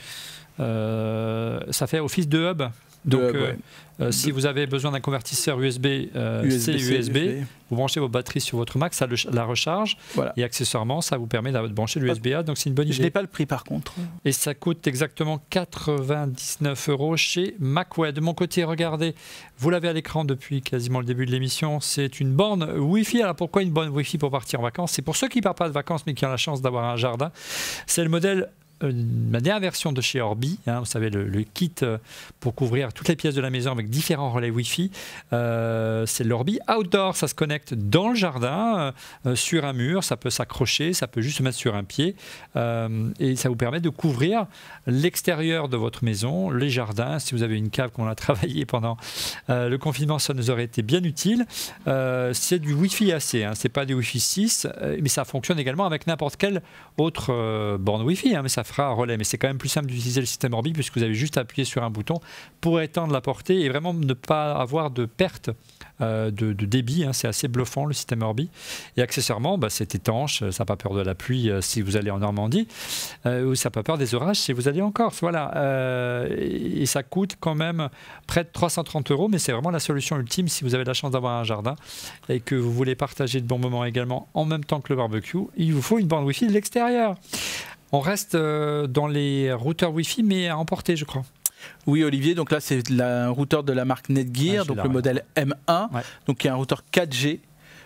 euh, ça fait office de hub. Donc, de, euh, ouais. euh, si vous avez besoin d'un convertisseur U S B, euh, U S B C, U S B, U S B, vous branchez vos batteries sur votre Mac, ça le, la recharge. Voilà. Et accessoirement, ça vous permet de brancher l'U S B A. Donc, c'est une bonne idée. Je n'ai pas le prix par contre. Et ça coûte exactement quatre-vingt-dix-neuf euros chez Macwell. De mon côté, regardez, vous l'avez à l'écran depuis quasiment le début de l'émission. C'est une borne Wi-Fi. Alors, pourquoi une borne Wi-Fi pour partir en vacances? C'est pour ceux qui ne partent pas de vacances mais qui ont la chance d'avoir un jardin. C'est le modèle une, la dernière version de chez Orbi, hein, vous savez, le, le kit pour couvrir toutes les pièces de la maison avec différents relais Wi-Fi. Euh, c'est l'Orbi Outdoor, ça se connecte dans le jardin, euh, sur un mur, ça peut s'accrocher, ça peut juste se mettre sur un pied, euh, et ça vous permet de couvrir l'extérieur de votre maison, les jardins. Si vous avez une cave qu'on a travaillé pendant euh, le confinement, ça nous aurait été bien utile. Euh, c'est du Wi-Fi A C, hein, c'est pas du Wi-Fi six, euh, mais ça fonctionne également avec n'importe quelle autre euh, borne Wi-Fi, hein, mais ça fera un relais. Mais c'est quand même plus simple d'utiliser le système Orbi puisque vous avez juste à appuyer sur un bouton pour étendre la portée et vraiment ne pas avoir de perte euh, de, de débit. Hein, c'est assez bluffant le système Orbi. Et accessoirement, bah, c'est étanche, ça n'a pas peur de la pluie euh, si vous allez en Normandie, euh, ou ça n'a pas peur des orages si vous allez en Corse. Voilà. Euh, et, et ça coûte quand même près de trois cent trente euros, mais c'est vraiment la solution ultime si vous avez la chance d'avoir un jardin et que vous voulez partager de bons moments également en même temps que le barbecue. Il vous faut une bande Wi-Fi de l'extérieur. On reste euh, dans les routeurs Wi-Fi, mais à emporter, je crois. Oui, Olivier, donc là, c'est un routeur de la marque Netgear, ouais, donc là, le ouais. modèle M un, ouais. donc qui est un routeur quatre G.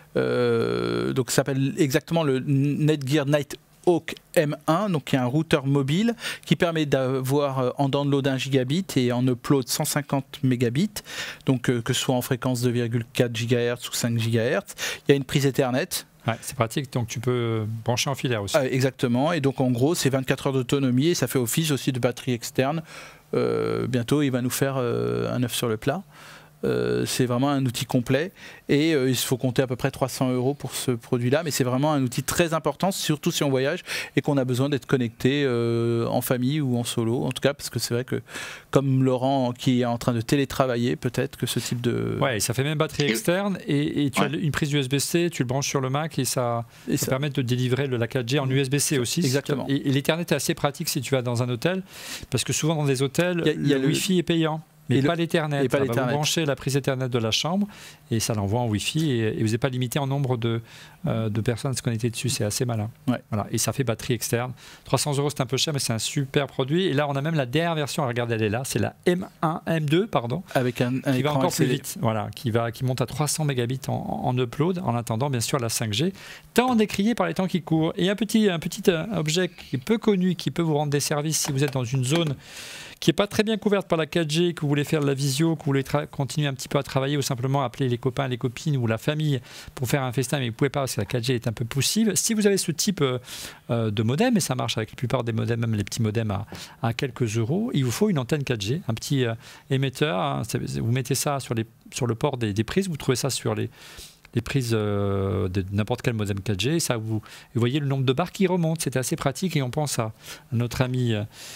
Euh, donc ça s'appelle exactement le Netgear Nighthawk M un, donc qui est un routeur mobile qui permet d'avoir en download un gigabit et en upload cent cinquante mégabits, donc euh, que ce soit en fréquence deux virgule quatre gigahertz ou cinq gigahertz. Il y a une prise Ethernet. Ouais, c'est pratique, donc tu peux brancher en filaire aussi. Ah, exactement, et donc en gros c'est vingt-quatre heures d'autonomie et ça fait office aussi de batterie externe. Euh, bientôt il va nous faire euh, un œuf sur le plat. Euh, c'est vraiment un outil complet et euh, il faut compter à peu près trois cents euros pour ce produit-là, mais c'est vraiment un outil très important, surtout si on voyage et qu'on a besoin d'être connecté euh, en famille ou en solo, en tout cas, parce que c'est vrai que comme Laurent qui est en train de télétravailler, peut-être que ce type de... Ouais, ça fait même batterie externe et, et tu ouais. as une prise U S B C, tu le branches sur le Mac et ça, et ça, ça permet de délivrer le, la quatre G en U S B C aussi. Exactement. Et, et l'Ethernet est assez pratique si tu vas dans un hôtel, parce que souvent dans des hôtels, il y a, y a le, le Wi-Fi est payant. Mais et pas l'Ethernet. Vous branchez la prise Ethernet de la chambre et ça l'envoie en Wi-Fi et, et vous n'êtes pas limité en nombre de, euh, de personnes à se connecter dessus. C'est assez malin. Ouais. Voilà. Et ça fait batterie externe. trois cents euros, c'est un peu cher, mais c'est un super produit. Et là, on a même la dernière version. Regardez, elle est là. C'est la M un, M deux, pardon. Avec un, un qui va encore accéléré. plus vite. Voilà. Qui, va, qui monte à trois cents mégabits en, en upload, en attendant, bien sûr, la cinq G. Tant décrié par les temps qui courent. Et un petit, un petit objet qui est peu connu, qui peut vous rendre des services si vous êtes dans une zone qui n'est pas très bien couverte par la quatre G, que vous voulez faire de la visio, que vous voulez continuer un petit peu à travailler ou simplement appeler les copains, les copines ou la famille pour faire un FaceTime, mais vous ne pouvez pas parce que la quatre G est un peu poussive. Si vous avez ce type euh, de modem, et ça marche avec la plupart des modems, même les petits modems à, à quelques euros, il vous faut une antenne quatre G, un petit euh, émetteur. Hein, vous mettez ça sur, les, sur le port des, des prises, vous trouvez ça sur les... les prises euh, de n'importe quel modem quatre G, ça vous, vous voyez le nombre de barres qui remonte, c'était assez pratique et on pense à notre ami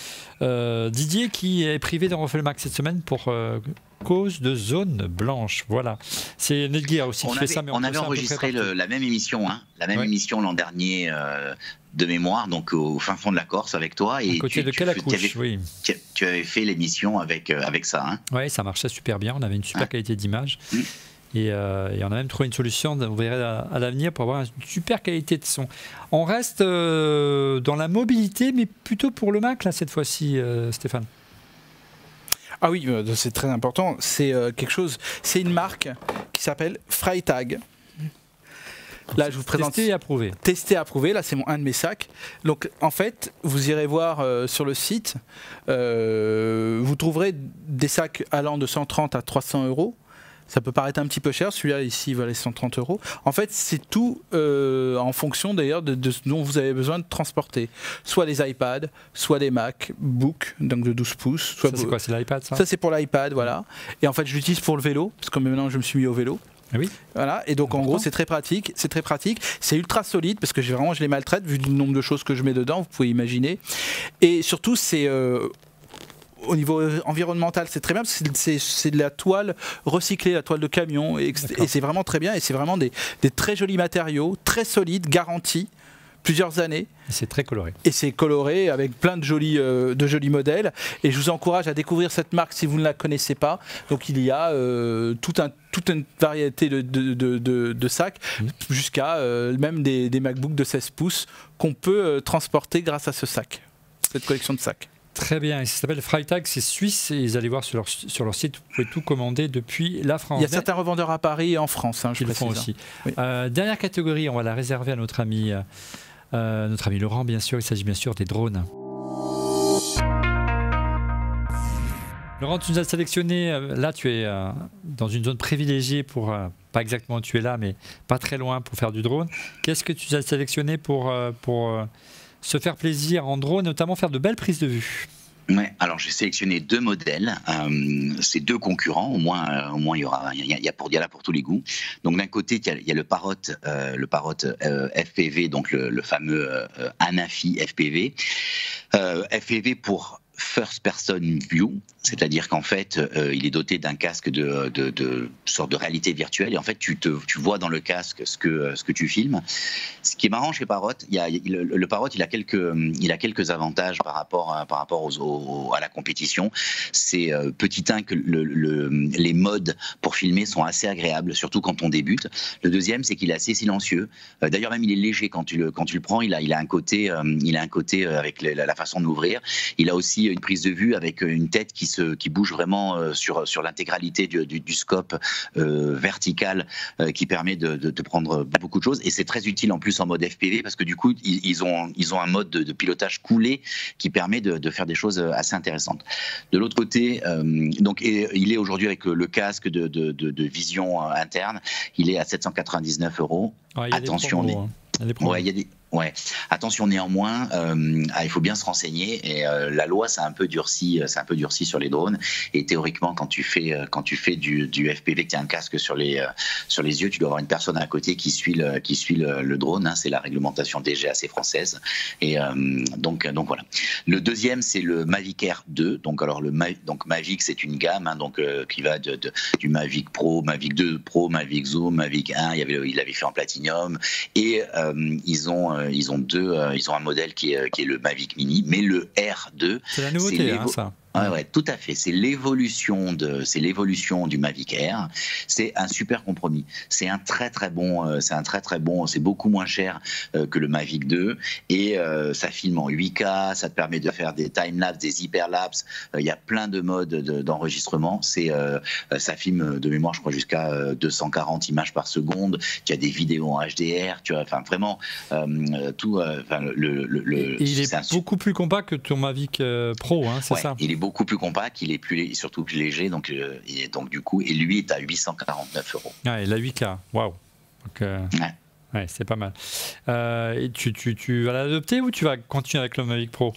euh, Didier qui est privé d'en refait le max cette semaine pour euh, cause de zone blanche. Voilà, c'est Netgear aussi on qui avait, fait ça. Mais on, on avait enregistré le, la même émission, hein, la même ouais. émission l'an dernier euh, de mémoire, donc au fin fond de la Corse avec toi. Et à côté tu, de quelle tu, avais, oui. tu, tu avais fait l'émission avec, euh, avec ça. Hein. Oui, ça marchait super bien, on avait une super hein. qualité d'image. Mmh. Et, euh, et on a même trouvé une solution, vous verrez à, à l'avenir, pour avoir une super qualité de son. On reste euh, dans la mobilité, mais plutôt pour le Mac, là, cette fois-ci, euh, Stéphane. Ah oui, euh, c'est très important. C'est euh, quelque chose, c'est une marque qui s'appelle Freytag. Là, je vous présente. Testé et approuvé. Testé et approuvé. Là, c'est mon, un de mes sacs. Donc, en fait, vous irez voir euh, sur le site. Euh, vous trouverez des sacs allant de cent trente à trois cents euros. Ça peut paraître un petit peu cher, celui-là ici valait cent trente euros. En fait, c'est tout euh, en fonction d'ailleurs de, de ce dont vous avez besoin de transporter. Soit des iPads, soit des MacBook, donc de douze pouces. Soit ça, c'est quoi, c'est l'iPad ça Ça, c'est pour l'iPad, voilà. Et en fait, je l'utilise pour le vélo, parce que maintenant, je me suis mis au vélo. Ah oui. Voilà, et donc en gros c'est très pratique, c'est très pratique, c'est ultra solide parce que j'ai vraiment je les maltraite vu le nombre de choses que je mets dedans, vous pouvez imaginer. Et surtout c'est euh, au niveau environnemental, c'est très bien, c'est de la toile recyclée, la toile de camion, et, et c'est vraiment très bien, et c'est vraiment des, des très jolis matériaux, très solides, garantis, plusieurs années. C'est très coloré. Et c'est coloré avec plein de jolis, euh, de jolis modèles, et je vous encourage à découvrir cette marque si vous ne la connaissez pas. Donc il y a euh, tout un, toute une variété de, de, de, de, de sacs, mmh. jusqu'à euh, même des, des MacBooks de seize pouces qu'on peut euh, transporter grâce à ce sac, cette collection de sacs. Très bien, ça s'appelle Freytag, c'est suisse et ils allez voir sur leur, sur leur site, vous pouvez tout commander depuis la France. Il y a certains revendeurs à Paris et en France, hein, je qui le font aussi. Oui. Euh, dernière catégorie, on va la réserver à notre ami, euh, notre ami Laurent, bien sûr, il s'agit bien sûr des drones. Laurent, tu nous as sélectionné, là tu es euh, dans une zone privilégiée pour, euh, pas exactement où tu es là, mais pas très loin pour faire du drone. Qu'est-ce que tu as sélectionné pour, euh, pour euh, se faire plaisir en drone, notamment faire de belles prises de vue? Ouais, alors j'ai sélectionné deux modèles, euh, c'est deux concurrents, au moins, euh, au moins il y aura, il y a, il y a pour, il y a là pour tous les goûts. Donc d'un côté il y a, il y a le Parrot, euh, le Parrot euh, F P V, donc le, le fameux euh, Anafi F P V, euh, F P V pour First Person View, c'est-à-dire qu'en fait, euh, il est doté d'un casque de, de, de sorte de réalité virtuelle et en fait, tu, te, tu vois dans le casque ce que, ce que tu filmes. Ce qui est marrant chez Parrot, il y a, le, le Parrot, il a quelques, il a quelques avantages par rapport à, par rapport aux, aux, à la compétition. C'est euh, petit un que le, le, les modes pour filmer sont assez agréables, surtout quand on débute. Le deuxième, c'est qu'il est assez silencieux. Euh, D'ailleurs, même il est léger quand tu le, quand tu le prends. Il a, il a un côté, euh, il a un côté euh, avec la, la façon de l'ouvrir. Il a aussi une prise de vue avec une tête qui se qui bouge vraiment sur sur l'intégralité du, du, du scope euh, vertical euh, qui permet de, de, de prendre beaucoup de choses et c'est très utile en plus en mode F P V parce que du coup ils, ils ont ils ont un mode de, de pilotage coulé qui permet de, de faire des choses assez intéressantes. De l'autre côté, euh, donc et, il est aujourd'hui avec le casque de, de, de, de vision interne, il est à sept cent quatre-vingt-dix-neuf euros. Ouais, Attention, promos, hein. Il y a des promos. Ouais, il y a des Ouais. Attention néanmoins, euh, ah, il faut bien se renseigner et euh, la loi c'est un peu durci, c'est un peu durci sur les drones et théoriquement quand tu fais euh, quand tu fais du, du F P V, que tu as un casque sur les euh, sur les yeux, tu dois avoir une personne à côté qui suit le, qui suit le, le drone. Hein, c'est la réglementation D G A C française et euh, donc donc voilà. Le deuxième c'est le Mavic Air deux. Donc alors le Ma, donc Mavic c'est une gamme hein, donc euh, qui va de, de, du Mavic Pro, Mavic deux Pro, Mavic Zoom, Mavic un. Il y avait il avait fait en platinium et euh, ils ont Ils ont deux, ils ont un modèle qui est, qui est le Mavic Mini, mais le R deux. C'est la nouveauté, hein, ça. Ouais, ouais, tout à fait. C'est l'évolution de, c'est l'évolution du Mavic Air. C'est un super compromis. C'est un très très bon, euh, c'est un très très bon. C'est beaucoup moins cher euh, que le Mavic deux et euh, ça filme en huit K. Ça te permet de faire des time lapse, des hyperlapses. Il euh, y a plein de modes de, d'enregistrement. C'est, euh, ça filme de mémoire, je crois jusqu'à euh, deux cent quarante images par seconde. Tu as des vidéos en H D R. Tu vois, enfin vraiment euh, tout. Enfin euh, le, le, le. Et il est, est beaucoup plus compact que ton Mavic euh, Pro, hein, c'est ouais, ça. Il est beaucoup plus compact, il est plus, surtout plus léger, donc, euh, et donc du coup, et lui est à huit cent quarante-neuf euros. Ah, et la huit K, waouh. Donc, euh, ouais. ouais, c'est pas mal. Euh, et tu, tu, tu vas l'adopter ou tu vas continuer avec le Mavic Pro?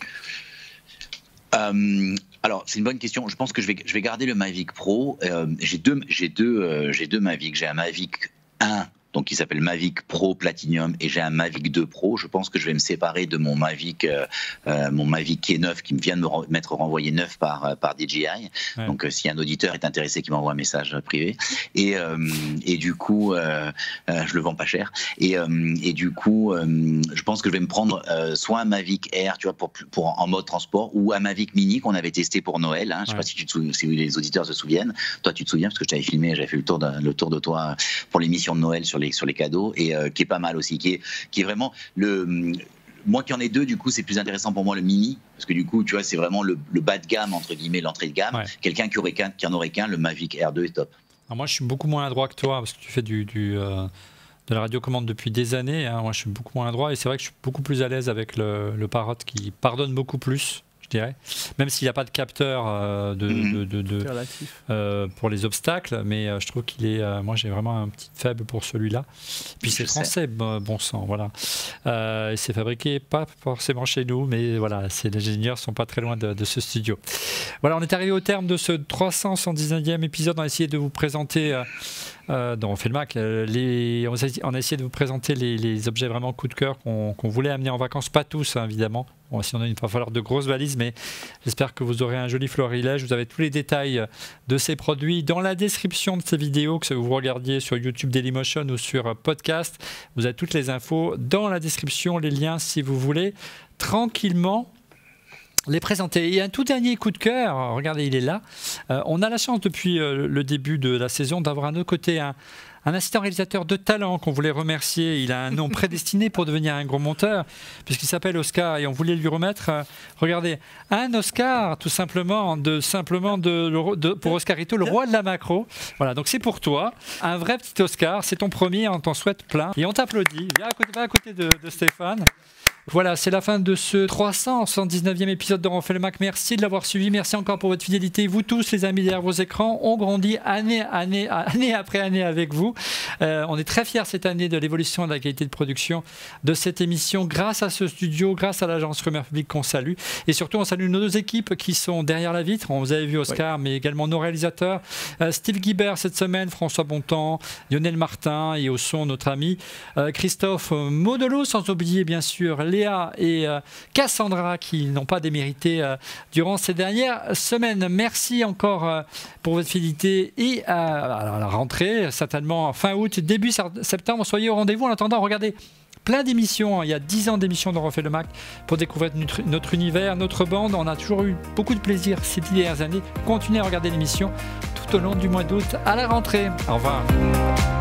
euh, Alors, c'est une bonne question. Je pense que je vais, je vais garder le Mavic Pro. Euh, j'ai deux, j'ai deux, euh, j'ai deux Mavic. J'ai un Mavic un. Donc, qui s'appelle Mavic Pro Platinum et j'ai un Mavic deux Pro. Je pense que je vais me séparer de mon Mavic, euh, mon Mavic qui est neuf, qui me vient de me mettre renvoyé neuf par, par D J I. Ouais. Donc, euh, si un auditeur est intéressé, qui m'envoie un message privé. Et, euh, et du coup, euh, euh, je le vends pas cher. Et, euh, et du coup, euh, je pense que je vais me prendre euh, soit un Mavic Air, tu vois, pour, pour en mode transport, ou un Mavic Mini qu'on avait testé pour Noël. Hein. Je sais ouais. pas si, tu te souviens, si les auditeurs se souviennent. Toi, tu te souviens parce que je t'avais filmé, j'avais fait le tour de, le tour de toi pour l'émission de Noël sur les, sur les cadeaux et euh, qui est pas mal aussi, qui est, qui est vraiment le. Moi qui en ai deux, du coup, c'est plus intéressant pour moi le mini, parce que du coup, tu vois, c'est vraiment le, le bas de gamme, entre guillemets, l'entrée de gamme. Ouais. Quelqu'un qui, aurait qu'un, qui en aurait qu'un, le Mavic Air deux est top. Alors moi, je suis beaucoup moins adroit que toi, parce que tu fais du, du, euh, de la radiocommande depuis des années. Hein. Moi, je suis beaucoup moins adroit, et c'est vrai que je suis beaucoup plus à l'aise avec le, le Parrot, qui pardonne beaucoup plus. Je dirais, même s'il n'y a pas de capteur euh, de, mmh. de, de, de, euh, pour les obstacles, mais euh, je trouve qu'il est. Euh, moi, j'ai vraiment un petit faible pour celui-là. Puis c'est français, bon, bon sang, voilà. Euh, et c'est fabriqué pas forcément chez nous, mais voilà, les ingénieurs sont pas très loin de, de ce studio. Voilà, on est arrivé au terme de ce trois cent soixante-dix-neuvième épisode. On a essayé de vous présenter. Euh, Euh, dans On fait le Mac, les, on, a, on a essayé de vous présenter les, les objets vraiment coup de cœur qu'on qu'on voulait amener en vacances, pas tous hein, évidemment. Bon, si on a il va falloir de grosses valises, mais j'espère que vous aurez un joli florilège. Vous avez tous les détails de ces produits dans la description de ces vidéos, que vous regardiez sur YouTube Dailymotion ou sur podcast. Vous avez toutes les infos dans la description, les liens si vous voulez tranquillement les présenter. Et un tout dernier coup de cœur, regardez, il est là. Euh, on a la chance depuis euh, le début de la saison d'avoir à nos côtés un, un assistant réalisateur de talent qu'on voulait remercier. Il a un nom prédestiné pour devenir un gros monteur, puisqu'il s'appelle Oscar et on voulait lui remettre, euh, regardez, un Oscar tout simplement, de, simplement de, de, pour Oscarito, le roi de la macro. Voilà, donc c'est pour toi, un vrai petit Oscar, c'est ton premier, on t'en souhaite plein. Et on t'applaudit, viens à côté, viens à côté de, de Stéphane. Voilà, c'est la fin de ce trois cent soixante-dix-neuvième épisode de On fait le Mac. Merci de l'avoir suivi, merci encore pour votre fidélité. Vous tous, les amis derrière vos écrans, on grandit année, année, année après année avec vous. Euh, on est très fiers cette année de l'évolution et de la qualité de production de cette émission grâce à ce studio, grâce à l'agence Rumeur Publique qu'on salue. Et surtout, on salue nos deux équipes qui sont derrière la vitre. On vous avez vu Oscar, oui. mais également nos réalisateurs. Euh, Steve Guibert cette semaine, François Bontemps, Lionel Martin et au son, notre ami euh, Christophe Modelot, sans oublier bien sûr Léa et euh, Cassandra qui n'ont pas démérité euh, durant ces dernières semaines. Merci encore euh, pour votre fidélité et euh, à la rentrée, certainement fin août, début septembre. Soyez au rendez-vous. En attendant, regardez plein d'émissions. Il y a dix ans d'émissions de Refait le Mac pour découvrir notre, notre univers, notre bande. On a toujours eu beaucoup de plaisir ces dix dernières années. Continuez à regarder l'émission tout au long du mois d'août à la rentrée. Au revoir.